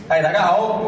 係大家好。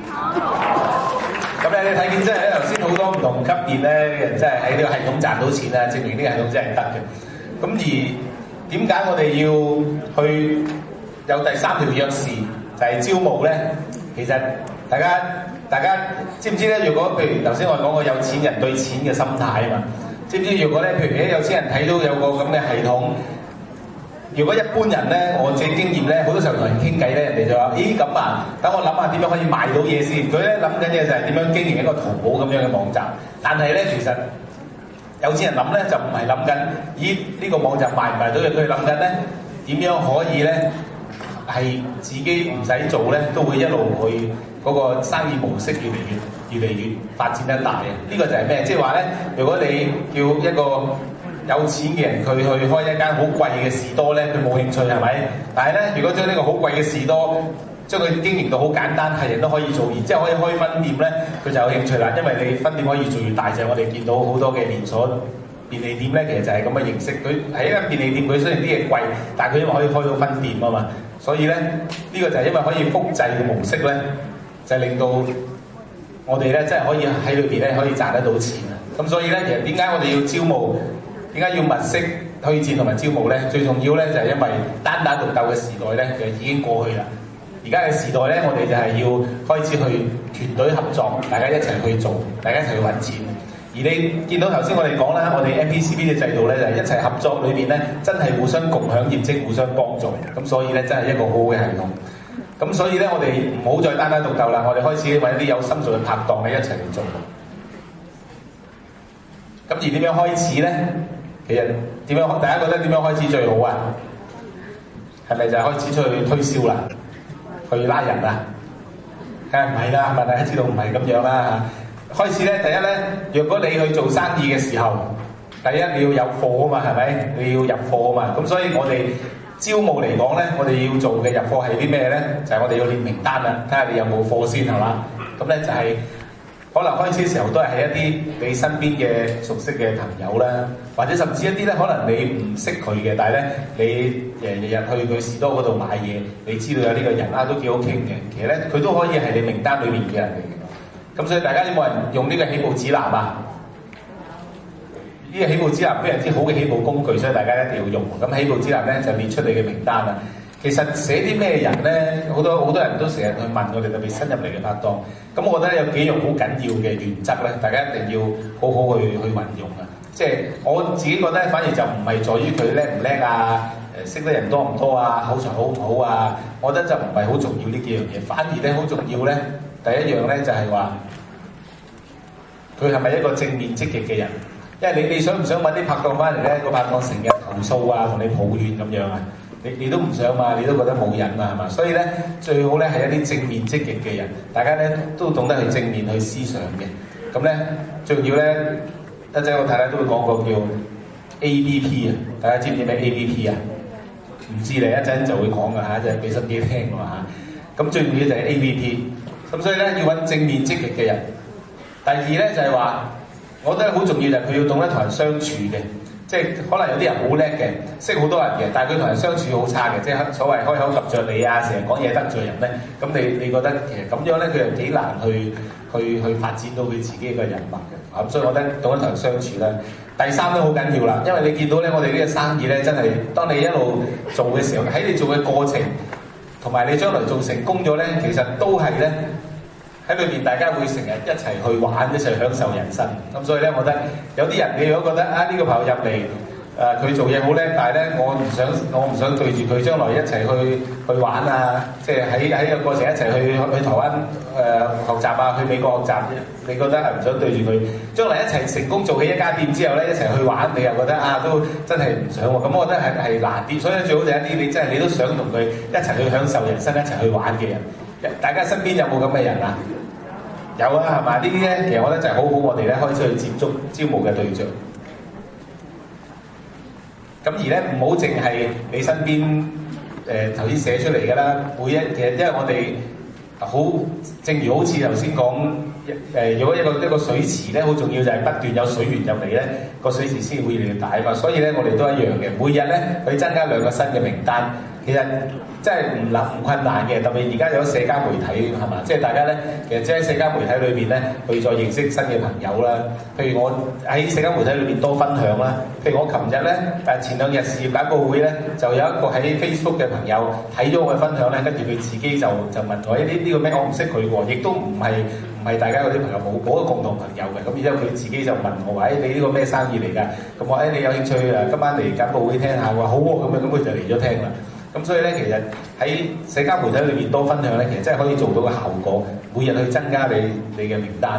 咁咧，你睇見即係咧，頭先好多唔同級別咧嘅人，即係喺呢個系統賺到錢啦，證明呢個系統真係得嘅。咁而點解我哋要去有第三條約時就係招募咧？其實大家知唔知咧？如果譬如頭先我講過有錢人對錢嘅心態啊嘛，知唔知？如果咧，譬如啲有錢人睇到有個咁嘅系統。如果一般人咧，我自己經驗咧，好多時候同人傾偈咧，人哋就話：咦咁啊，等我諗下點樣可以賣到嘢先。佢咧諗緊嘢就係點樣經營一個淘寶咁樣嘅網站。但係咧，其實有錢人諗咧就唔係諗緊，咦呢個網站賣唔賣到嘢？佢諗緊咧點樣可以咧係自己唔使做咧，都會一路去嗰個生意模式越嚟越發展得大嘅。呢個就係咩？即係話咧，如果你叫一個有錢嘅人佢去開一間好貴嘅士多咧，佢冇興趣係咪？但係咧，如果將呢個好貴嘅士多將佢經營到好簡單，係人都可以做，然之後可以開分店咧，佢就有興趣啦。因為你分店可以做越大，就係我哋見到好多嘅連鎖便利店咧，其實就係咁嘅形式。佢喺一間便利店，佢雖然啲嘢貴，但係佢因為可以開到分店啊嘛，所以咧呢個就係因為可以複製嘅模式咧，就令到我哋咧真係可以喺裏邊咧可以賺得到錢啊！咁所以咧，其實點解我哋要招募？點解要物色推薦同埋招募咧？最重要咧就係因為單打獨鬥嘅時代咧，其實已經過去啦。而家嘅時代咧，我哋就係要開始去團隊合作，大家一齊去做，大家一齊去揾錢。而你見到頭先我哋講啦，我哋 MPCB 嘅制度咧就係一齊合作裏邊咧，真係互相共享業績，互相幫助。咁所以咧，真係一個好好嘅系統。咁所以咧，我哋唔好再單打獨鬥啦，我哋開始揾一啲有心做嘅拍檔咧，一齊去做。咁而點樣開始咧？其實點樣？大家覺得點樣開始最好啊？係咪就係開始出去推銷啦？去拉人啊？梗係唔係啦？係咪大家知道唔係咁樣啦嚇？開始咧，第一咧，若果你去做生意嘅時候，第一你要有貨啊嘛，係咪？你要入貨啊嘛。咁所以我哋招募嚟講咧，我哋要做嘅入貨係啲咩咧？就係我哋要列名單啦，睇下你有冇貨先係嘛？咁咧就係。可能開始嘅時候都係喺一啲你身邊嘅熟悉嘅朋友啦，或者甚至一啲咧可能你唔識佢嘅，但係咧你日日去佢士多嗰度買嘢，你知道有呢個人啊都幾好傾嘅，其實咧佢都可以係你名單裏面嘅人嚟嘅。咁所以大家有冇人用呢個起步指南啊？呢個起步指南非常之好嘅起步工具，所以大家一定要用。咁起步指南咧就列出你嘅名單啦。其實寫啲咩人咧，好多人都成日去問我哋特別新入嚟嘅拍檔。咁我覺得有幾樣好緊要嘅原則咧，大家一定要好好去運用啊！即係我自己覺得，反而就唔係在於佢叻唔叻啊，識得人多唔多啊，口才好唔好啊？我覺得就唔係好重要呢幾樣嘢，反而咧好重要咧，第一樣咧就係話佢係咪一個正面積極嘅人？因為你想唔想揾啲拍檔翻嚟咧？個拍檔成日投訴啊，同你抱怨咁樣啊？你都唔想嘛，你都覺得冇癮嘛，係嘛？所以咧，最好咧係一啲正面積極嘅人，大家咧都懂得去正面去思想嘅。咁咧，最重要咧，一陣我太太都會講個叫 ABP 啊，大家知唔知咩 ABP 啊？唔知你一陣就會講㗎嚇，就係俾心機聽㗎嘛嚇。咁最重要就係 ABP。咁所以咧要揾正面積極嘅人。第二咧就係話，我覺得好重要就係佢要懂得同人相處嘅。即係可能有啲人好叻嘅，識好多人嘅，但係佢同人相處好差嘅，即係所謂開口及著你啊，成日講嘢得罪人咧。咁你覺得其實咁樣咧，佢又幾難去發展到佢自己嘅人脈嘅。咁所以我覺得懂得同人相處咧。第三都好緊要啦，因為你見到咧，我哋呢個生意咧，真係當你一路做嘅時候，喺你做嘅過程，同埋你將來做成功咗咧，其實都係咧。喺裏邊，大家會成日一齊去玩，一齊享受人生。咁所以咧，我覺得有啲人你如果覺得啊，呢個朋友入嚟，佢做嘢好叻，但係咧，我唔想對住佢將來一齊去玩啊，即係喺個過程一齊去台灣學習啊，去美國學習。你覺得係唔想對住佢，將來一齊成功做起一家店之後咧，一齊去玩，你又覺得啊，都真係唔想喎。咁我覺得係難啲。所以最好就係一啲你真係你都想同佢一齊去享受人生，一齊去玩嘅人。大家身邊有冇咁嘅人啊？有啊，係嘛？呢啲咧，其實我覺得就係好好，我哋咧開始去接觸招募嘅對象。咁而咧唔好淨係你身邊頭先寫出嚟㗎啦，其實因為我哋好，正如好似頭先講如果一個水池咧，好重要就係不斷有水源入嚟咧，個水池先會越嚟越大啊嘛。所以咧，我哋都一樣嘅，每日咧去增加2個新嘅名單。其實真係唔困難嘅，特別而家有社交媒體係嘛，即係大家咧其實即係社交媒體裏邊咧去再認識新嘅朋友啦。譬如我喺社交媒體裏邊多分享啦。譬如我琴日咧前2日事業簡報會咧，就有一個喺 Facebook 嘅朋友睇咗我嘅分享咧，跟住佢自己就問我呢個咩我唔識佢喎，亦都唔係大家嗰啲朋友冇個共同朋友嘅。咁然之後佢自己就問我話：你呢個咩生意嚟㗎？咁我你有興趣今晚嚟簡報會聽下？我話好喎，咁佢就嚟咗聽啦。咁所以咧，其實喺社交媒體裏邊多分享咧，其實真係可以做到個效果，每日去增加你嘅名單。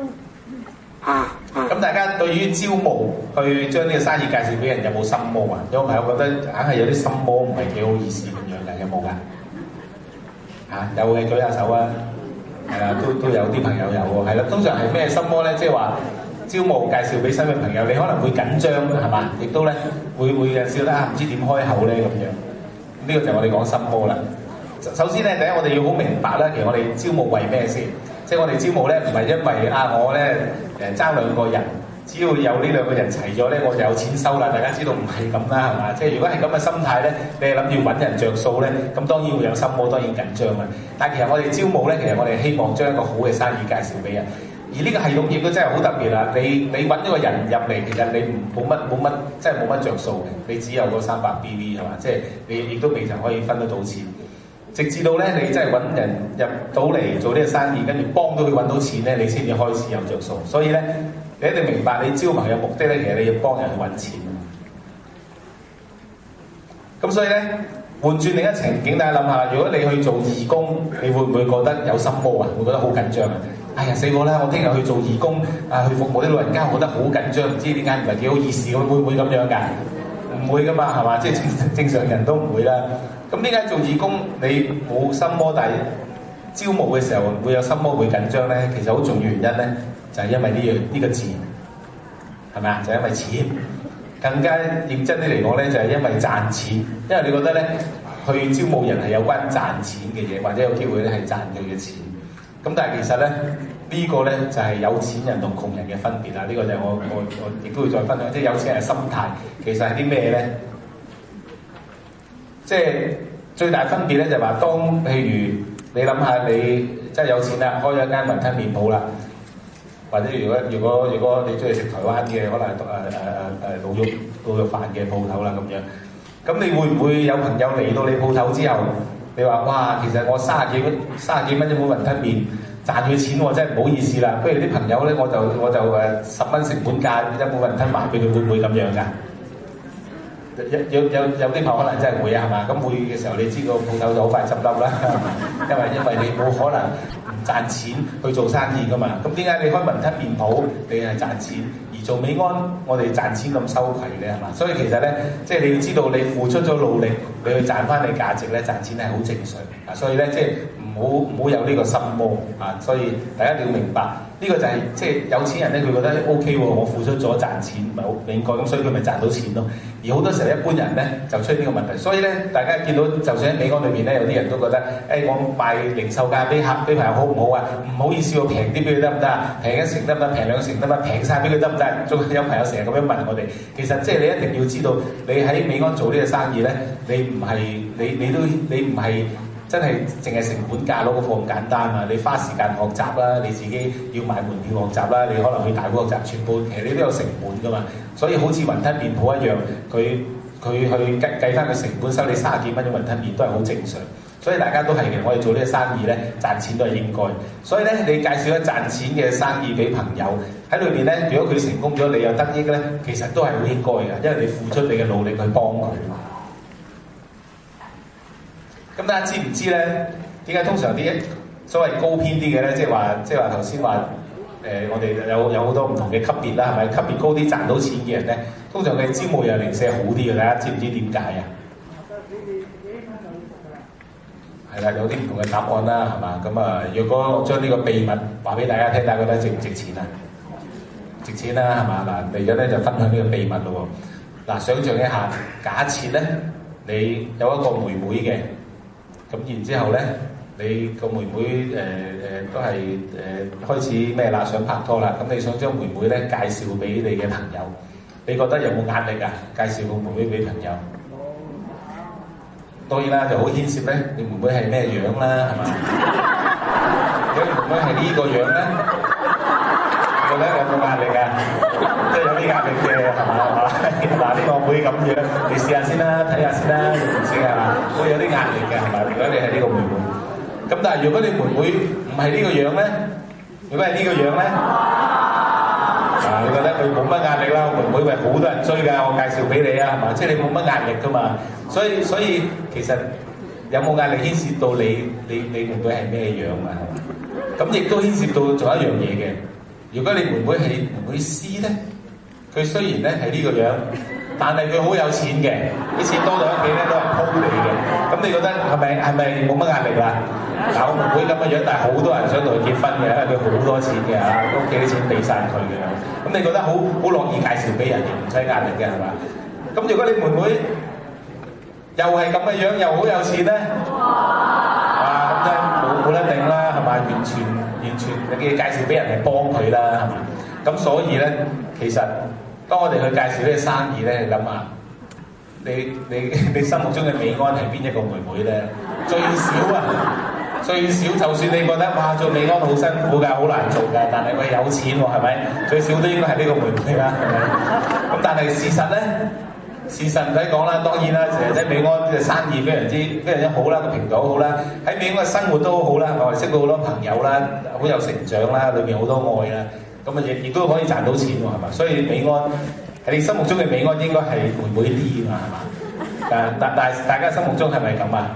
咁大家對於招募去將呢個生意介紹俾人有冇心魔啊？有朋友覺得硬係有啲心魔，唔係幾好意思咁樣嘅，有冇㗎？有嘅舉下手啊！係啦，都有啲朋友有喎，係啦。通常係咩心魔咧？即係話招募介紹俾新嘅朋友，你可能會緊張係嘛？亦都咧會有時覺得唔知點開口咧咁樣。呢個就係我哋講心魔啦。首先咧，第一我哋要好明白咧，其實我哋招募為咩先？即係我哋招募咧，唔係因為我咧爭2個人，只要有呢2個人齊咗咧，我就有錢收啦。大家知道唔係咁啦，係嘛？即係如果係咁嘅心態咧，你係諗住揾人着數咧，咁當然會有心魔，當然緊張啦。但係其實我哋招募咧，其實我哋希望將一個好嘅生意介紹俾人。而呢個系統亦都真係好特別啦！你揾一個人入嚟，其實你冇乜，真係冇乜着數嘅。你只有嗰300 BV 係嘛？即係你亦都未曾可以分得到錢。直至到咧，你真係揾人入到嚟做呢個生意，跟住幫到佢揾到錢咧，你先至開始有着數。所以咧，你一定明白你招朋友目的咧，其實你要幫人去揾錢。咁所以咧，換轉另一情景，大家諗下，如果你去做義工，你會唔會覺得有心魔啊？會覺得好緊張啊？哎呀死我啦！我聽日去做義工去服務啲老人家，我覺得好緊張，唔知點解唔係幾好意思，會唔會咁樣㗎？唔會㗎嘛，係嘛？即係正常人都唔會啦。咁點解做義工你冇心魔，但係招募嘅時候會有心魔會緊張咧？其實好重要原因咧，就係因為呢個字係咪啊？就係因為錢。更加認真啲嚟講咧，就係因為賺錢。因為你覺得咧，去招募人係有關賺錢嘅嘢，或者有機會咧係賺佢嘅錢。咁但係其實咧，呢個咧就係有錢人同窮人嘅分別啦。呢個就係我亦都會再分享，即係有錢人嘅心態其實係啲咩咧？即係最大分別咧就係話，當譬如你諗下你真係有錢啦，開咗間雲吞麵鋪啦，或者如果你中意食台灣嘅，可能滷肉飯嘅鋪頭啦咁樣，咁你會唔會有朋友嚟到你鋪頭之後？你話哇，其實我30幾蚊一碗雲吞麵賺佢錢，我真係唔好意思啦。不如啲朋友咧，我就10蚊成本價一碗雲吞賣俾佢，會唔會咁樣㗎？有啲朋友可能真係會啊，係嘛？咁會嘅時候，你知個鋪頭就好快執笠啦，因為你冇可能唔賺錢去做生意㗎嘛。咁點解你開雲吞麵鋪你係賺錢，而做美安我哋賺錢咁羞愧咧？係嘛？所以其實咧，即係你要知道你付出咗努力，你去賺翻你價值咧，賺錢係好正常啊。所以咧，即係唔好有呢個心魔啊。所以大家一定要明白，呢個就係即係有錢人咧，佢覺得 OK 喎，我付出咗賺錢唔係好應該咁，所以佢咪賺到錢咯。而好多時候一般人咧就出呢個問題，所以咧大家見到就算喺美安裏邊咧，有啲人都覺得我賣零售價俾朋友好唔好啊？唔好意思，我平啲俾佢得唔得啊？平1成得唔得？平2成得唔得？平晒俾佢得唔得？仲有朋友成日咁樣問我哋，其實即係你一定要知道，你喺美安做呢個生意咧，你唔係真係淨係成本價攞個貨咁簡單啊！你花時間學習啦，你自己要買門票學習啦，你可能去大會學習，全部其實你都有成本噶嘛。所以好似雲吞麵鋪一樣，佢去計翻個成本，收你30幾蚊嘅雲吞麵都係好正常。所以大家都係嘅，我哋做呢個生意咧，賺錢都係應該。所以咧，你介紹一賺錢嘅生意俾朋友喺裏邊咧，如果佢成功咗，你有得益咧，其實都係好應該嘅，因為你付出你嘅努力去幫佢。咁大家知唔知咧？點解通常啲所謂高偏啲嘅咧，即係話頭先話我哋有好多唔同嘅級別啦，係咪？級別高啲賺到錢嘅人咧，通常佢招募又零舍好啲嘅，大家知唔知點解啊？係啦，有啲唔同嘅答案啦，係嘛？咁啊，若果我將呢個秘密話俾大家聽，大家覺得值唔值錢啊？值錢啦，係嘛？嗱，嚟緊咧就分享呢個秘密咯喎。嗱，想像一下，假設咧你有一個妹妹嘅。咁然之後咧，你個妹妹都係開始咩啦？想拍拖啦，咁你想將妹妹咧介紹俾你嘅朋友，你覺得有冇壓力啊？介紹個妹妹俾朋友？ 當然啦，就好牽涉咧，你妹妹係咩樣啦，係嘛？如果你妹妹係呢個樣咧，覺得有冇壓力啊？即係有啲壓力嘅，係嘛？嗱，呢個妹咁樣，你試下先啦，睇下先啦，你唔知係嘛？會有啲壓力嘅，係嘛？如果你係呢個妹妹，咁但係如果你妹妹唔係呢個樣咧，如果係呢個樣咧，你覺得佢冇乜壓力啦，妹妹咪好多人追㗎，我介紹俾你啊，係嘛？即係你冇乜壓力㗎嘛，所以其實有冇壓力牽涉到你妹妹係咩樣啊？咁亦都牽涉到仲有一樣嘢嘅，如果你妹妹係妹妹 C 咧，佢雖然咧係呢個樣，但係佢好有錢嘅，啲錢多到屋企咧都係鋪地嘅，咁你覺得係咪冇乜壓力啦？嗱，我妹妹咁嘅樣，但係好多人想同佢結婚嘅，因為佢好多錢嘅嚇，屋企啲錢俾晒佢嘅，咁你覺得好樂意介紹俾人，亦唔使壓力嘅係嘛？咁如果你妹妹又係咁嘅樣，又好有錢咧，咁真係冇得頂啦，係嘛？完全你介紹俾人係幫佢啦，係嘛？咁所以咧，其實當我哋去介紹呢個生意咧，你諗下，你心目中嘅美安係邊一個妹妹咧？最少就算你覺得哇做美安好辛苦㗎，好難做㗎，但係佢有錢喎，係咪？最少都應該係呢個妹妹啦，係咪？咁但係事實咧，事實唔使講啦，當然啦，成日喺美安嘅生意非常之好啦，個平台好好啦，喺美安嘅生活都好好啦，我哋識到好多朋友啦，好有成長啦，裏面好多愛啦，咁啊亦都可以賺到錢喎，係嘛？所以美安喺你心目中嘅美安應該係妹妹啲㗎嘛，係嘛？但大家心目中係咪咁啊？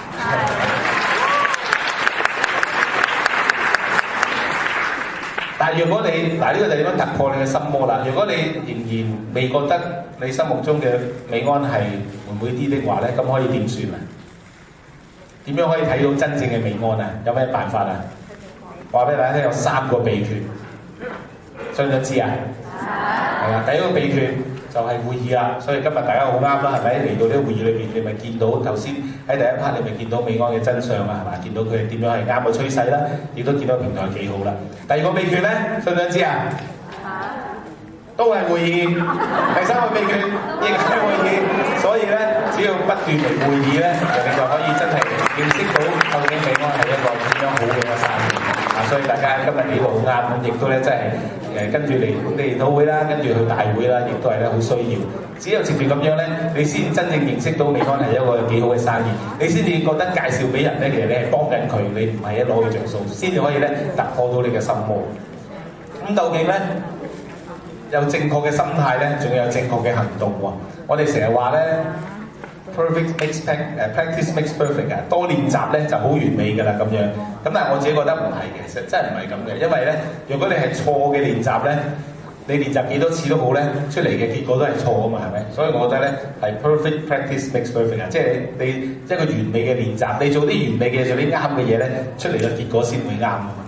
但係如果你呢個就點樣突破你嘅心魔啦？如果你仍然未覺得你心目中嘅美安係妹妹啲的話咧，咁可以點算啊？點樣可以睇到真正嘅美安啊？有咩辦法啊？話俾大家聽，有3個秘訣，想唔想知啊？係啊，第一個秘訣就係會議啦，所以今日大家好啱啦，係咪？嚟到呢個會議裏邊，你咪見到頭先喺第一 part，你咪見到美安嘅真相啊，係嘛？見到佢係點樣係啱嘅趨勢啦，亦都見到平台幾好啦。第二個秘訣咧，想唔想知啊？都係會議。第3個秘訣亦係會議，所以咧，只要不斷嚟會議咧，你就可以真係認識到究竟美安係一個點樣好嘅一個生意啊！所以大家今日呢個好啱，咁亦都咧真係。跟住嚟本地研討會啦，跟住去大會啦，亦都係咧好需要。只有接住咁樣咧，你先真正認識到美安係一個幾好嘅生意，你先至覺得介紹俾人咧，其實你係幫緊佢，你唔係一攞佢着數，先至可以咧突破到你嘅心魔。咁究竟咧有正確嘅心態咧，仲有正確嘅行動喎。我哋成日話咧 ，perfect makes practice makes perfect 啊，多練習咧就好完美㗎啦咁樣。咁但係我自己覺得唔係嘅，其實真係唔係咁嘅，因為咧，如果你係錯嘅練習咧，你練習幾多次都好咧，出嚟嘅結果都係錯啊嘛，係咪？所以我覺得咧係 perfect practice makes perfect 啊，即係你一個完美嘅練習，你做啲完美嘅做啲啱嘅嘢咧，出嚟嘅結果先會啱啊嘛。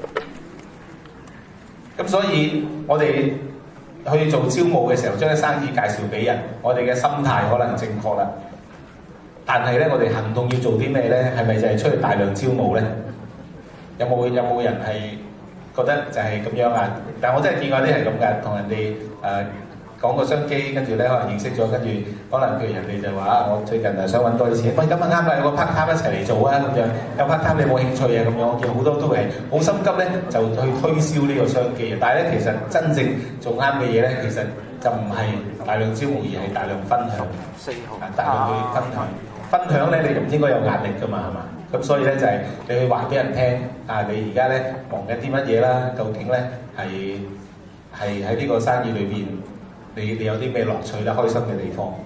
咁所以我哋去做招募嘅時候，將啲生意介紹俾人，我哋嘅心態可能正確啦。但係咧，我哋行動要做啲咩咧？係咪就係出去大量招募咧？有冇人係覺得就係咁樣啊？但係我真係見過啲係咁㗎，同人哋講個商機，跟住咧可能認識咗，跟住可能譬如人哋就話啊，我最近想揾多啲錢，喂咁啊啱啦，有個 part time 一齊嚟做啊咁樣，有 part time 你有冇興趣啊咁樣？我見好多都係好心急咧，就去推銷呢個商機嘅。但係咧，其實真正做啱嘅嘢咧，其實就唔係大量招募，而係大量分享。大量去分享。分享咧，你就唔應該有壓力㗎嘛，係嘛？咁所以咧就係你去話俾人聽，你而家咧忙緊啲乜嘢啦？究竟咧係喺呢個生意裏邊，你有啲咩樂趣啦、開心嘅地方？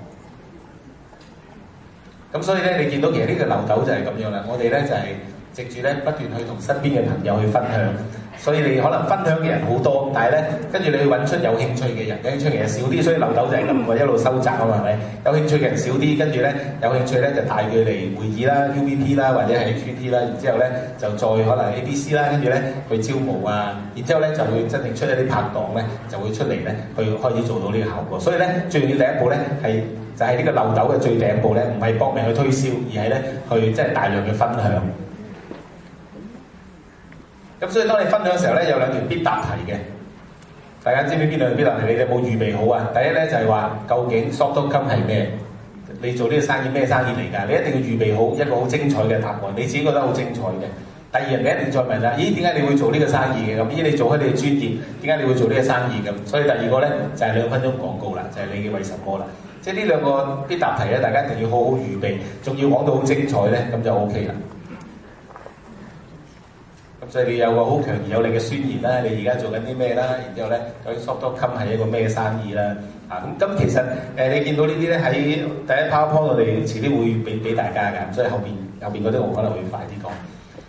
咁所以咧，你見到其實呢個漏斗就係咁樣啦。我哋咧就係藉住咧不斷去同身邊嘅朋友去分享。所以你可能分享嘅人好多，但係咧跟住你去揾出有興趣嘅人，有興趣嘅人少啲，所以漏斗就係咁喎，一路收窄啊嘛，係咪？有興趣嘅人少啲，跟住咧有興趣咧就帶佢嚟會議啦、UVP 啦或者係 HVT 啦，然之後咧就再可能 ABC 啦，跟住咧去招募啊，然之後咧就會真正出一啲拍檔咧，就會出嚟咧去開始做到呢個效果。所以咧最重要第一步咧係就係呢個漏斗嘅最頂部咧，唔係搏命去推銷，而係咧去即係大量嘅分享。咁所以當你分享嘅時候咧，有兩條必答題嘅，大家知唔知邊兩條必答題？你哋有冇預備好啊？第一咧就係話究竟 soft income 係咩？ 你做呢個生意咩生意嚟㗎？你一定要預備好一個好精彩嘅答案，你自己覺得好精彩嘅。第二，人哋一定再問啦，咦，點解你會做呢個生意嘅？咁咦，你做開你嘅專業，點解你會做呢個生意咁？所以第二個咧就係2分鐘廣告啦，就係你嘅為什麼啦。即係呢兩個必答題咧，大家一定要好好預備，仲要講到好精彩咧，咁就 OK 啦。咁所以你有個好強而有力嘅宣言啦，你而家做緊啲咩啦？然之後咧，究竟 Shop.com 係一個咩生意啦？咁其實你見到呢啲咧喺第一 PowerPoint 我哋遲啲會俾大家㗎，所以後邊嗰啲我可能會快啲講。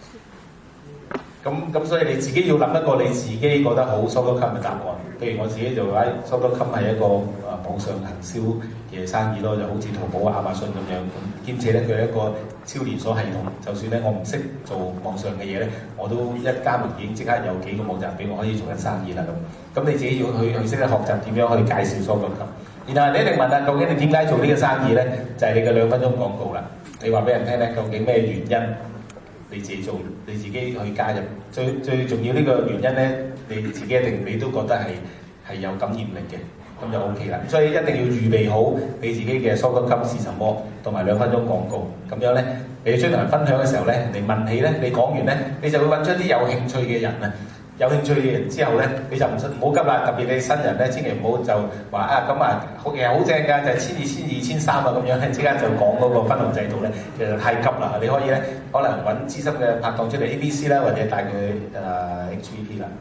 咁所以你自己要諗一個你自己覺得好 Shop.com 嘅答案。譬如我自己就話 Shop.com 係一個網上行銷嘅生意咯，就好似淘寶、亞馬遜咁樣。兼且咧佢係一個超連鎖系統，就算咧我唔識做網上嘅嘢咧，我都一加盟已經即刻有幾個網站俾我可以做緊生意啦咁。咁你自己要去識得學習點樣去介紹 Shop.com。然後你一定問啦，究竟你點解做呢個生意咧？就係你嘅2分鐘廣告啦。你話俾人聽咧，究竟咩原因？你自己做，你自己去加入，最重要呢個原因咧，你自己一定你都覺得係有感染力嘅，咁就 OK 啦。所以一定要預備好你自己嘅 Shop.com 是什麼，同埋2分鐘廣告，咁樣咧，你將同人分享嘅時候咧，你問起咧，你講完咧，你就會揾出啲有興趣嘅人啊。有興趣嘅人之後咧，你就唔好急啦。特別你新人咧，千祈唔好就話啊咁啊，其實好正㗎，就係1200、2300啊咁樣咧，之間就講嗰個分紅制度咧，其實太急啦。你可以咧，可能揾資深嘅拍檔出嚟 ABC 啦，或者帶佢HVP 啦。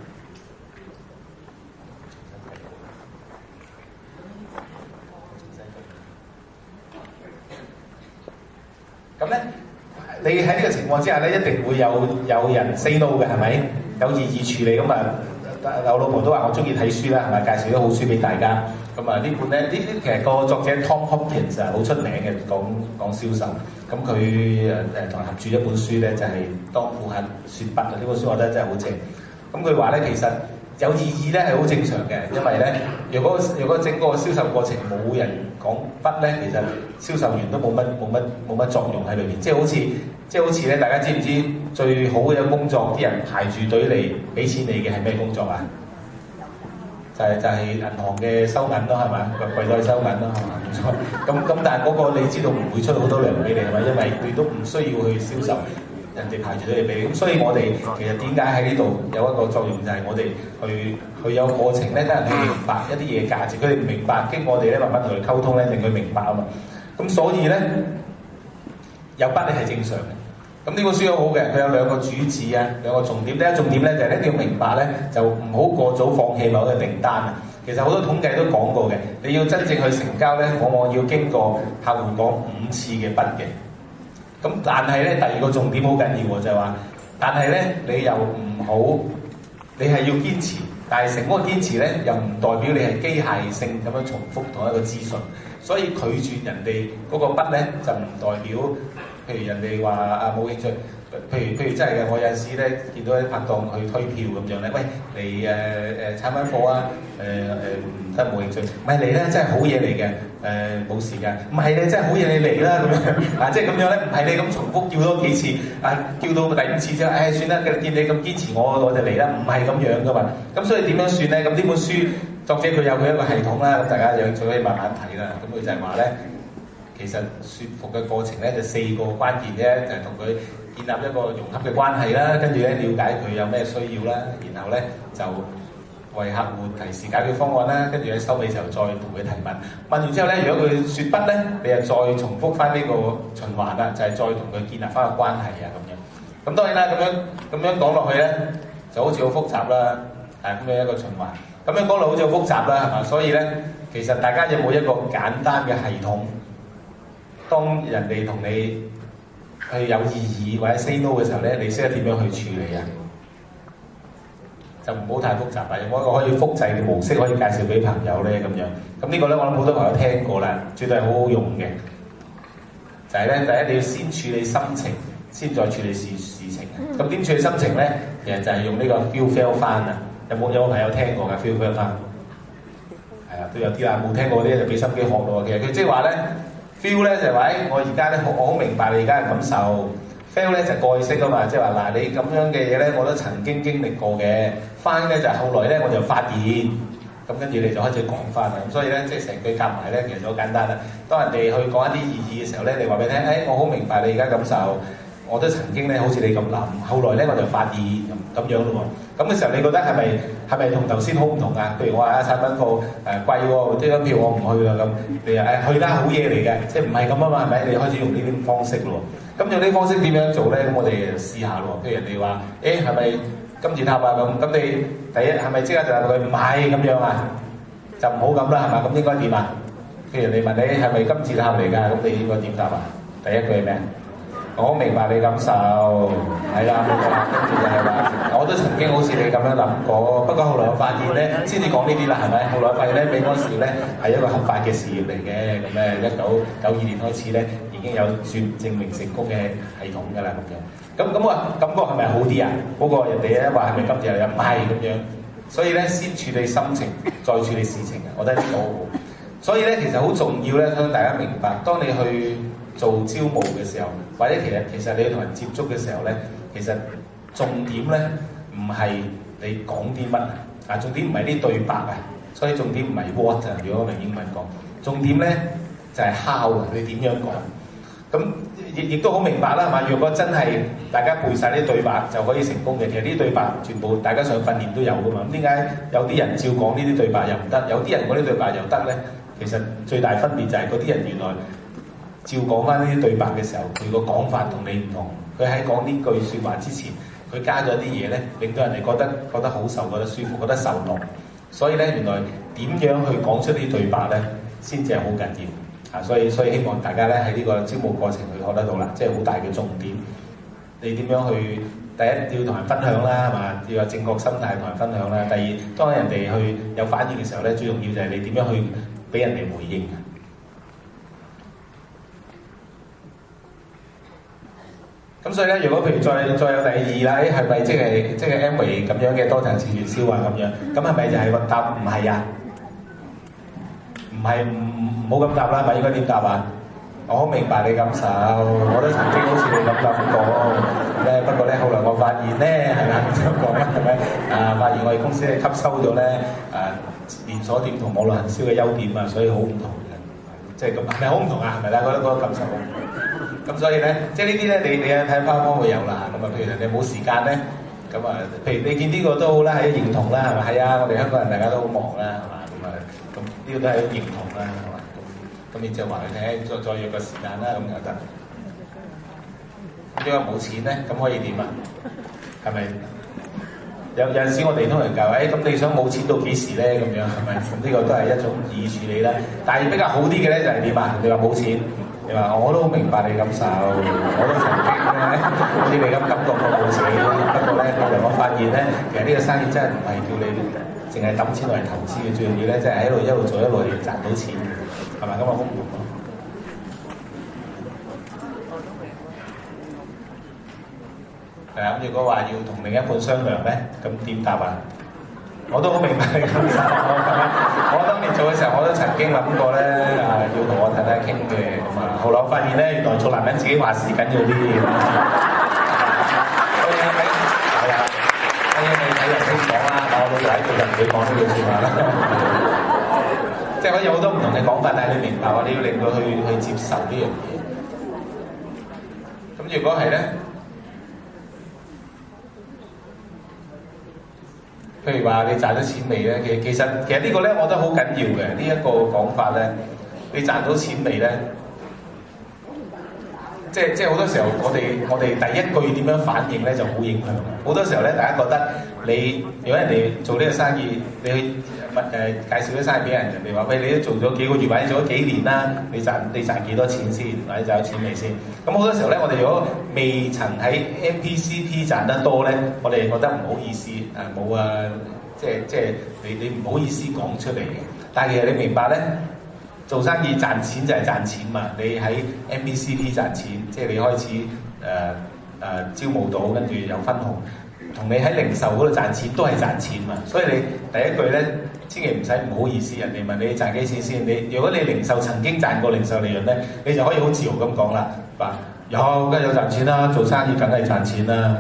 咁咧，你喺呢個情況之下咧，一定會有人 say no 嘅，係咪？有異議處理咁啊！我老婆都話我中意睇書啦，係咪？介紹啲好書俾大家。咁啊，呢本咧，呢其實個作者 Tom Hopkins 啊，好出名嘅，講銷售。咁佢同人合著一本書咧，就係當顧客說不啊！呢本書我覺得真係好正。咁佢話咧，其實有異議咧係好正常嘅，因為咧，如果整個銷售過程冇人講不咧，其實銷售員都冇乜作用喺裏邊。即係好似咧，大家知唔知最好嘅工作，啲人排住隊嚟俾錢你嘅係咩工作啊？就係銀行嘅收銀咯，係咪？櫃台收銀咯，係嘛？冇錯。咁但係嗰個你知道唔會出好多糧俾你係咪？因為你都唔需要去銷售，人哋排住隊嚟俾你。咁所以我哋其實點解喺呢度有一個作用，就係我哋去有過程咧，等人去明白一啲嘢價值。佢哋唔明白，經過我哋咧慢慢同佢溝通咧，令佢明白啊嘛。咁所以咧有不咧係正常嘅。咁呢本書好好嘅，佢有2個主旨啊，2個重點。第一重點咧就係一定要明白咧，就唔好過早放棄某個訂單啊。其實好多統計都講過嘅，你要真正去成交咧，往往要經過客戶講5次嘅不嘅。咁但係咧，第2個重點好緊要喎，就係話，但係咧你又唔好，你係要堅持，但係成嗰個堅持咧又唔代表你係機械性咁樣重複同一個資訊，所以拒絕人哋嗰個不咧就唔代表。譬如人哋話啊冇興趣，譬如真係嘅，我有陣時咧見到啲拍檔去推票咁樣咧，喂嚟產品貨啊，唔得冇興趣，唔係嚟啦，真係好嘢嚟嘅，冇時間，唔係你真係好嘢你嚟啦咁樣，即係咁樣咧，唔係你咁重複叫多幾次，叫到第5次之後，算啦，見你咁堅持我就嚟啦，唔係咁樣噶嘛，咁所以點樣算咧？咁呢本書作者佢有佢一個系統啦，咁大家有興趣可以慢慢睇啦，咁佢就係話咧。其實說服嘅過程咧就4個關鍵啫，就係同佢建立一個融洽嘅關係啦，跟住咧了解佢有咩需要啦，然後咧就為客戶提示解決方案啦，跟住喺收尾時候再同佢提問，問完之後咧，如果佢説不咧，你又再重複翻呢個循環啦，就係再同佢建立翻個關係啊咁樣。咁當然啦，咁樣講落去咧，就好似好複雜啦，咁樣一個循環。咁樣講落好似好複雜啦，係嘛？所以咧，其實大家有冇一個簡單嘅系統？當人哋同你去有異議或者 say no 嘅時候咧，你識得點樣去處理啊？就唔好太複雜啦，有冇一個可以複製嘅模式可以介紹俾朋友咧咁樣？咁呢個咧，我諗好多朋友聽過啦，絕對係好好用嘅。就係咧，第一你要先處理心情，先再處理事情。咁點處理心情咧？其實就係用呢個 feel fail 翻啊！有冇朋友聽過㗎 feel fail 翻？係啊，都有啲啦，冇聽過嗰啲就俾心機學咯。其實佢即係話咧。feel 咧就係話，我而家咧我好明白你而家嘅感受。fail 咧就過去式啊嘛，即係話嗱，你咁樣嘅嘢咧，我都曾經經歷過嘅。翻咧就係後來咧我就發現，咁咁跟住你就開始講翻啦。咁所以咧，即係成句夾埋咧，其實就好簡單啦。當人哋去講一啲意義嘅時候咧，你話俾佢聽，我好明白你而家感受，我都曾經咧好似你咁諗，後來咧我就發現咁樣咯喎。咁嘅時候，你覺得係咪同頭先好唔同啊？譬如我話產品貨貴喎，啲張票我唔去啦咁，你話去啦好嘢嚟嘅，即係唔係咁啊嘛？係咪？你開始用呢啲方式咯。咁用呢啲方式點樣做咧？咁我哋試下咯。譬如人哋話，係咪金字塔啊咁？咁你第一係咪即刻就話佢唔係咁樣啊？就唔好咁啦，係嘛？咁應該點啊？譬如你問你係咪金字塔嚟㗎？咁你應該點答啊？第一句係咩？我明白你感受，係啦，跟住就係話，我都曾經好似你咁樣諗過，不過後來我發現咧，先至講呢啲啦，係咪？後來發現咧，美安事業咧係一個合法嘅事業嚟嘅，咁1992年開始咧已經有證明成功嘅系統㗎啦，咁啊，感覺係咪好啲啊？嗰個人哋咧話係咪今次又唔係咁樣？所以咧，先處理心情，再處理事情嘅，我覺得呢個好好。所以咧，其實好重要咧，想大家明白，當你去做招募嘅時候，或者其實你同人接觸嘅時候咧，其實重點咧唔係你講啲乜啊，重點唔係啲對白啊，所以重點唔係 what 啊，如果用英文講，重點咧就係 how 啊，你點樣講。咁亦都好明白啦，係嘛？如果真係大家背晒啲對白就可以成功嘅，其實啲對白全部大家上訓練都有噶嘛。咁點解有啲人照講呢啲對白又唔得，有啲人嗰啲對白又得咧？其實最大分別就係嗰啲人原來照講翻呢啲對白嘅時候，佢個講法同你唔同。佢喺講呢句説話之前，佢加咗啲嘢咧，令到人哋覺得好受，覺得舒服，覺得受落。所以咧，原來點樣去講出啲對白咧，先至係好緊要。所以希望大家咧喺呢個招募過程去學得到啦，即係好大嘅重點。你點樣去？第一要同人分享啦，係嘛？要有正確心態同人分享啦。第二，當人哋去有反應嘅時候咧，最重要就係你點樣去俾人哋回應。咁所以咧，如果譬如再有第二啦，係咪即係 Amway 咁樣嘅多層次傳銷啊咁樣？咁係咪就係答唔係啊？唔係唔好咁答啦，咪應該點答啊？我好明白你感受，我都曾經好似你咁諗過咧。不過咧，後來我發現咧，係咪咁講咧？係咪發現我哋公司咧吸收咗咧連鎖店同網絡行銷嘅優點啊，所以好唔同嘅，即係咁係咪好唔同啊？係咪啦？嗰個感受咁所以咧，即係呢啲咧，你睇翻方會有啦。咁啊，譬如你冇時間咧，咁啊，譬如你見呢個都好啦，係認同啦，係咪？係啊，我哋香港人大家都好忙啦，係嘛？咁呢個都係認同啦，係嘛？咁然之後話佢聽，再約個時間啦，咁就得。咁如果冇錢咧，咁可以點啊？係咪？有陣時我哋通常教，咁你想冇錢到幾時咧？咁樣係咪？咁呢個都係一種易處理啦。但係比較好啲嘅咧就係點啊？你話冇錢，你話我都好明白你感受，我都曾經咧好似你咁感覺過冇錢。不過咧，我發現咧，其實呢個生意真係唔係叫你淨係揼錢落嚟投資嘅，最重要咧，即係喺度一路做一路嚟賺到錢，係咪？咁啊，好唔同咯。係啊，咁如果話要同另一半商量咧，咁點答啊？我都好明白你感受。我當年做嘅時候，我都曾經諗過咧，要同我太太傾嘅，咁啊，後來我發現咧，原來做男人自己話事緊要啲。睇人哋講啦，我老仔佢就唔會講呢句説話啦。即係可以有好多唔同嘅講法，但係你明白話，你要令到去接受呢樣嘢。咁如果係咧，譬如話你賺咗錢未咧？其實呢個咧，我覺得好緊要嘅。呢一個講法咧，你賺到錢未咧？即係好多時候，我哋第一句點樣反應咧，就好影響。好多時候咧，大家覺得如果人哋做呢個生意，你去介紹啲生意俾人哋話，喂，你都做咗幾個月或者做咗幾年啦，你賺幾多錢先，或者賺咗錢未先？咁好多時候咧，我哋如果未曾喺 MPCP 賺得多咧，我哋覺得唔好意思冇即係你唔好意思講出嚟嘅。但係其實你明白咧？做生意賺錢就係賺錢嘛，你喺 MPCP 賺錢，即係你開始招募到，跟住有分紅，同你喺零售嗰度賺錢都係賺錢嘛。所以你第一句咧，千祈唔使唔好意思，人哋問你賺幾錢先。如果你零售曾經賺過零售利潤咧，你就可以好自豪咁講啦，話有梗係有賺錢啦，做生意梗係賺錢啦，係嘛？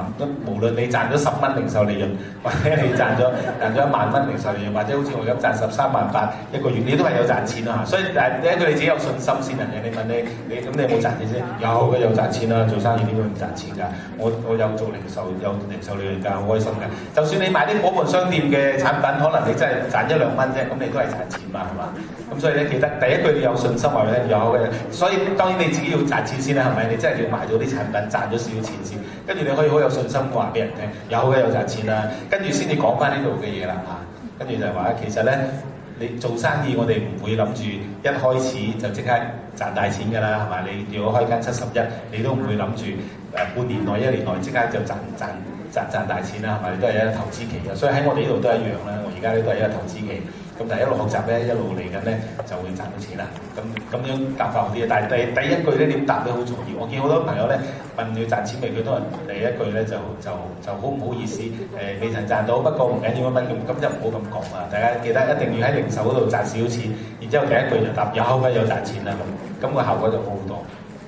無論你賺咗10蚊零售利潤，或者你賺咗1萬蚊零售利潤，或者好似我咁賺13萬8一個月，你都係有賺錢啊！所以第一句你自己有信心先啊！人哋問你咁你有冇賺錢先？有嘅，有賺錢啦！做生意點會唔賺錢㗎？我有做零售，有零售利潤㗎，好開心㗎。就算你買啲夥伴商店嘅產品，可能你真係賺1-2蚊啫，咁你都係賺錢嘛，係嘛？咁所以咧，記得第一句你有信心話咧，有嘅。所以當然你自己要賺錢先啦，係咪？你真係要賣到啲產品賺咗少少錢先，跟住你可以好有信心話俾人聽，有嘅，有賺錢啦，跟住先至講翻呢度嘅嘢啦嚇。跟住就係話其實咧，你做生意我哋唔會諗住一開始就即刻賺大錢㗎啦，係咪？你如果開間71，你都唔會諗住半年內、1年內即刻就賺大錢啦，係咪？你都係一個投資期嘅，所以喺我哋呢度都係一樣啦。我而家呢都係一個投資期。咁但係一路學習咧，一路嚟緊咧就會賺到錢啦。咁樣答法好啲。但係第一句咧點答都好重要。我見好多朋友咧問要賺錢未，佢都係第一句咧就好唔好意思未曾賺到，不過唔緊要乜咁就唔好咁講啊！大家記得一定要喺零售嗰度賺少少錢，然之後第一句就答有嘅有賺錢啦咁個效果就好好多。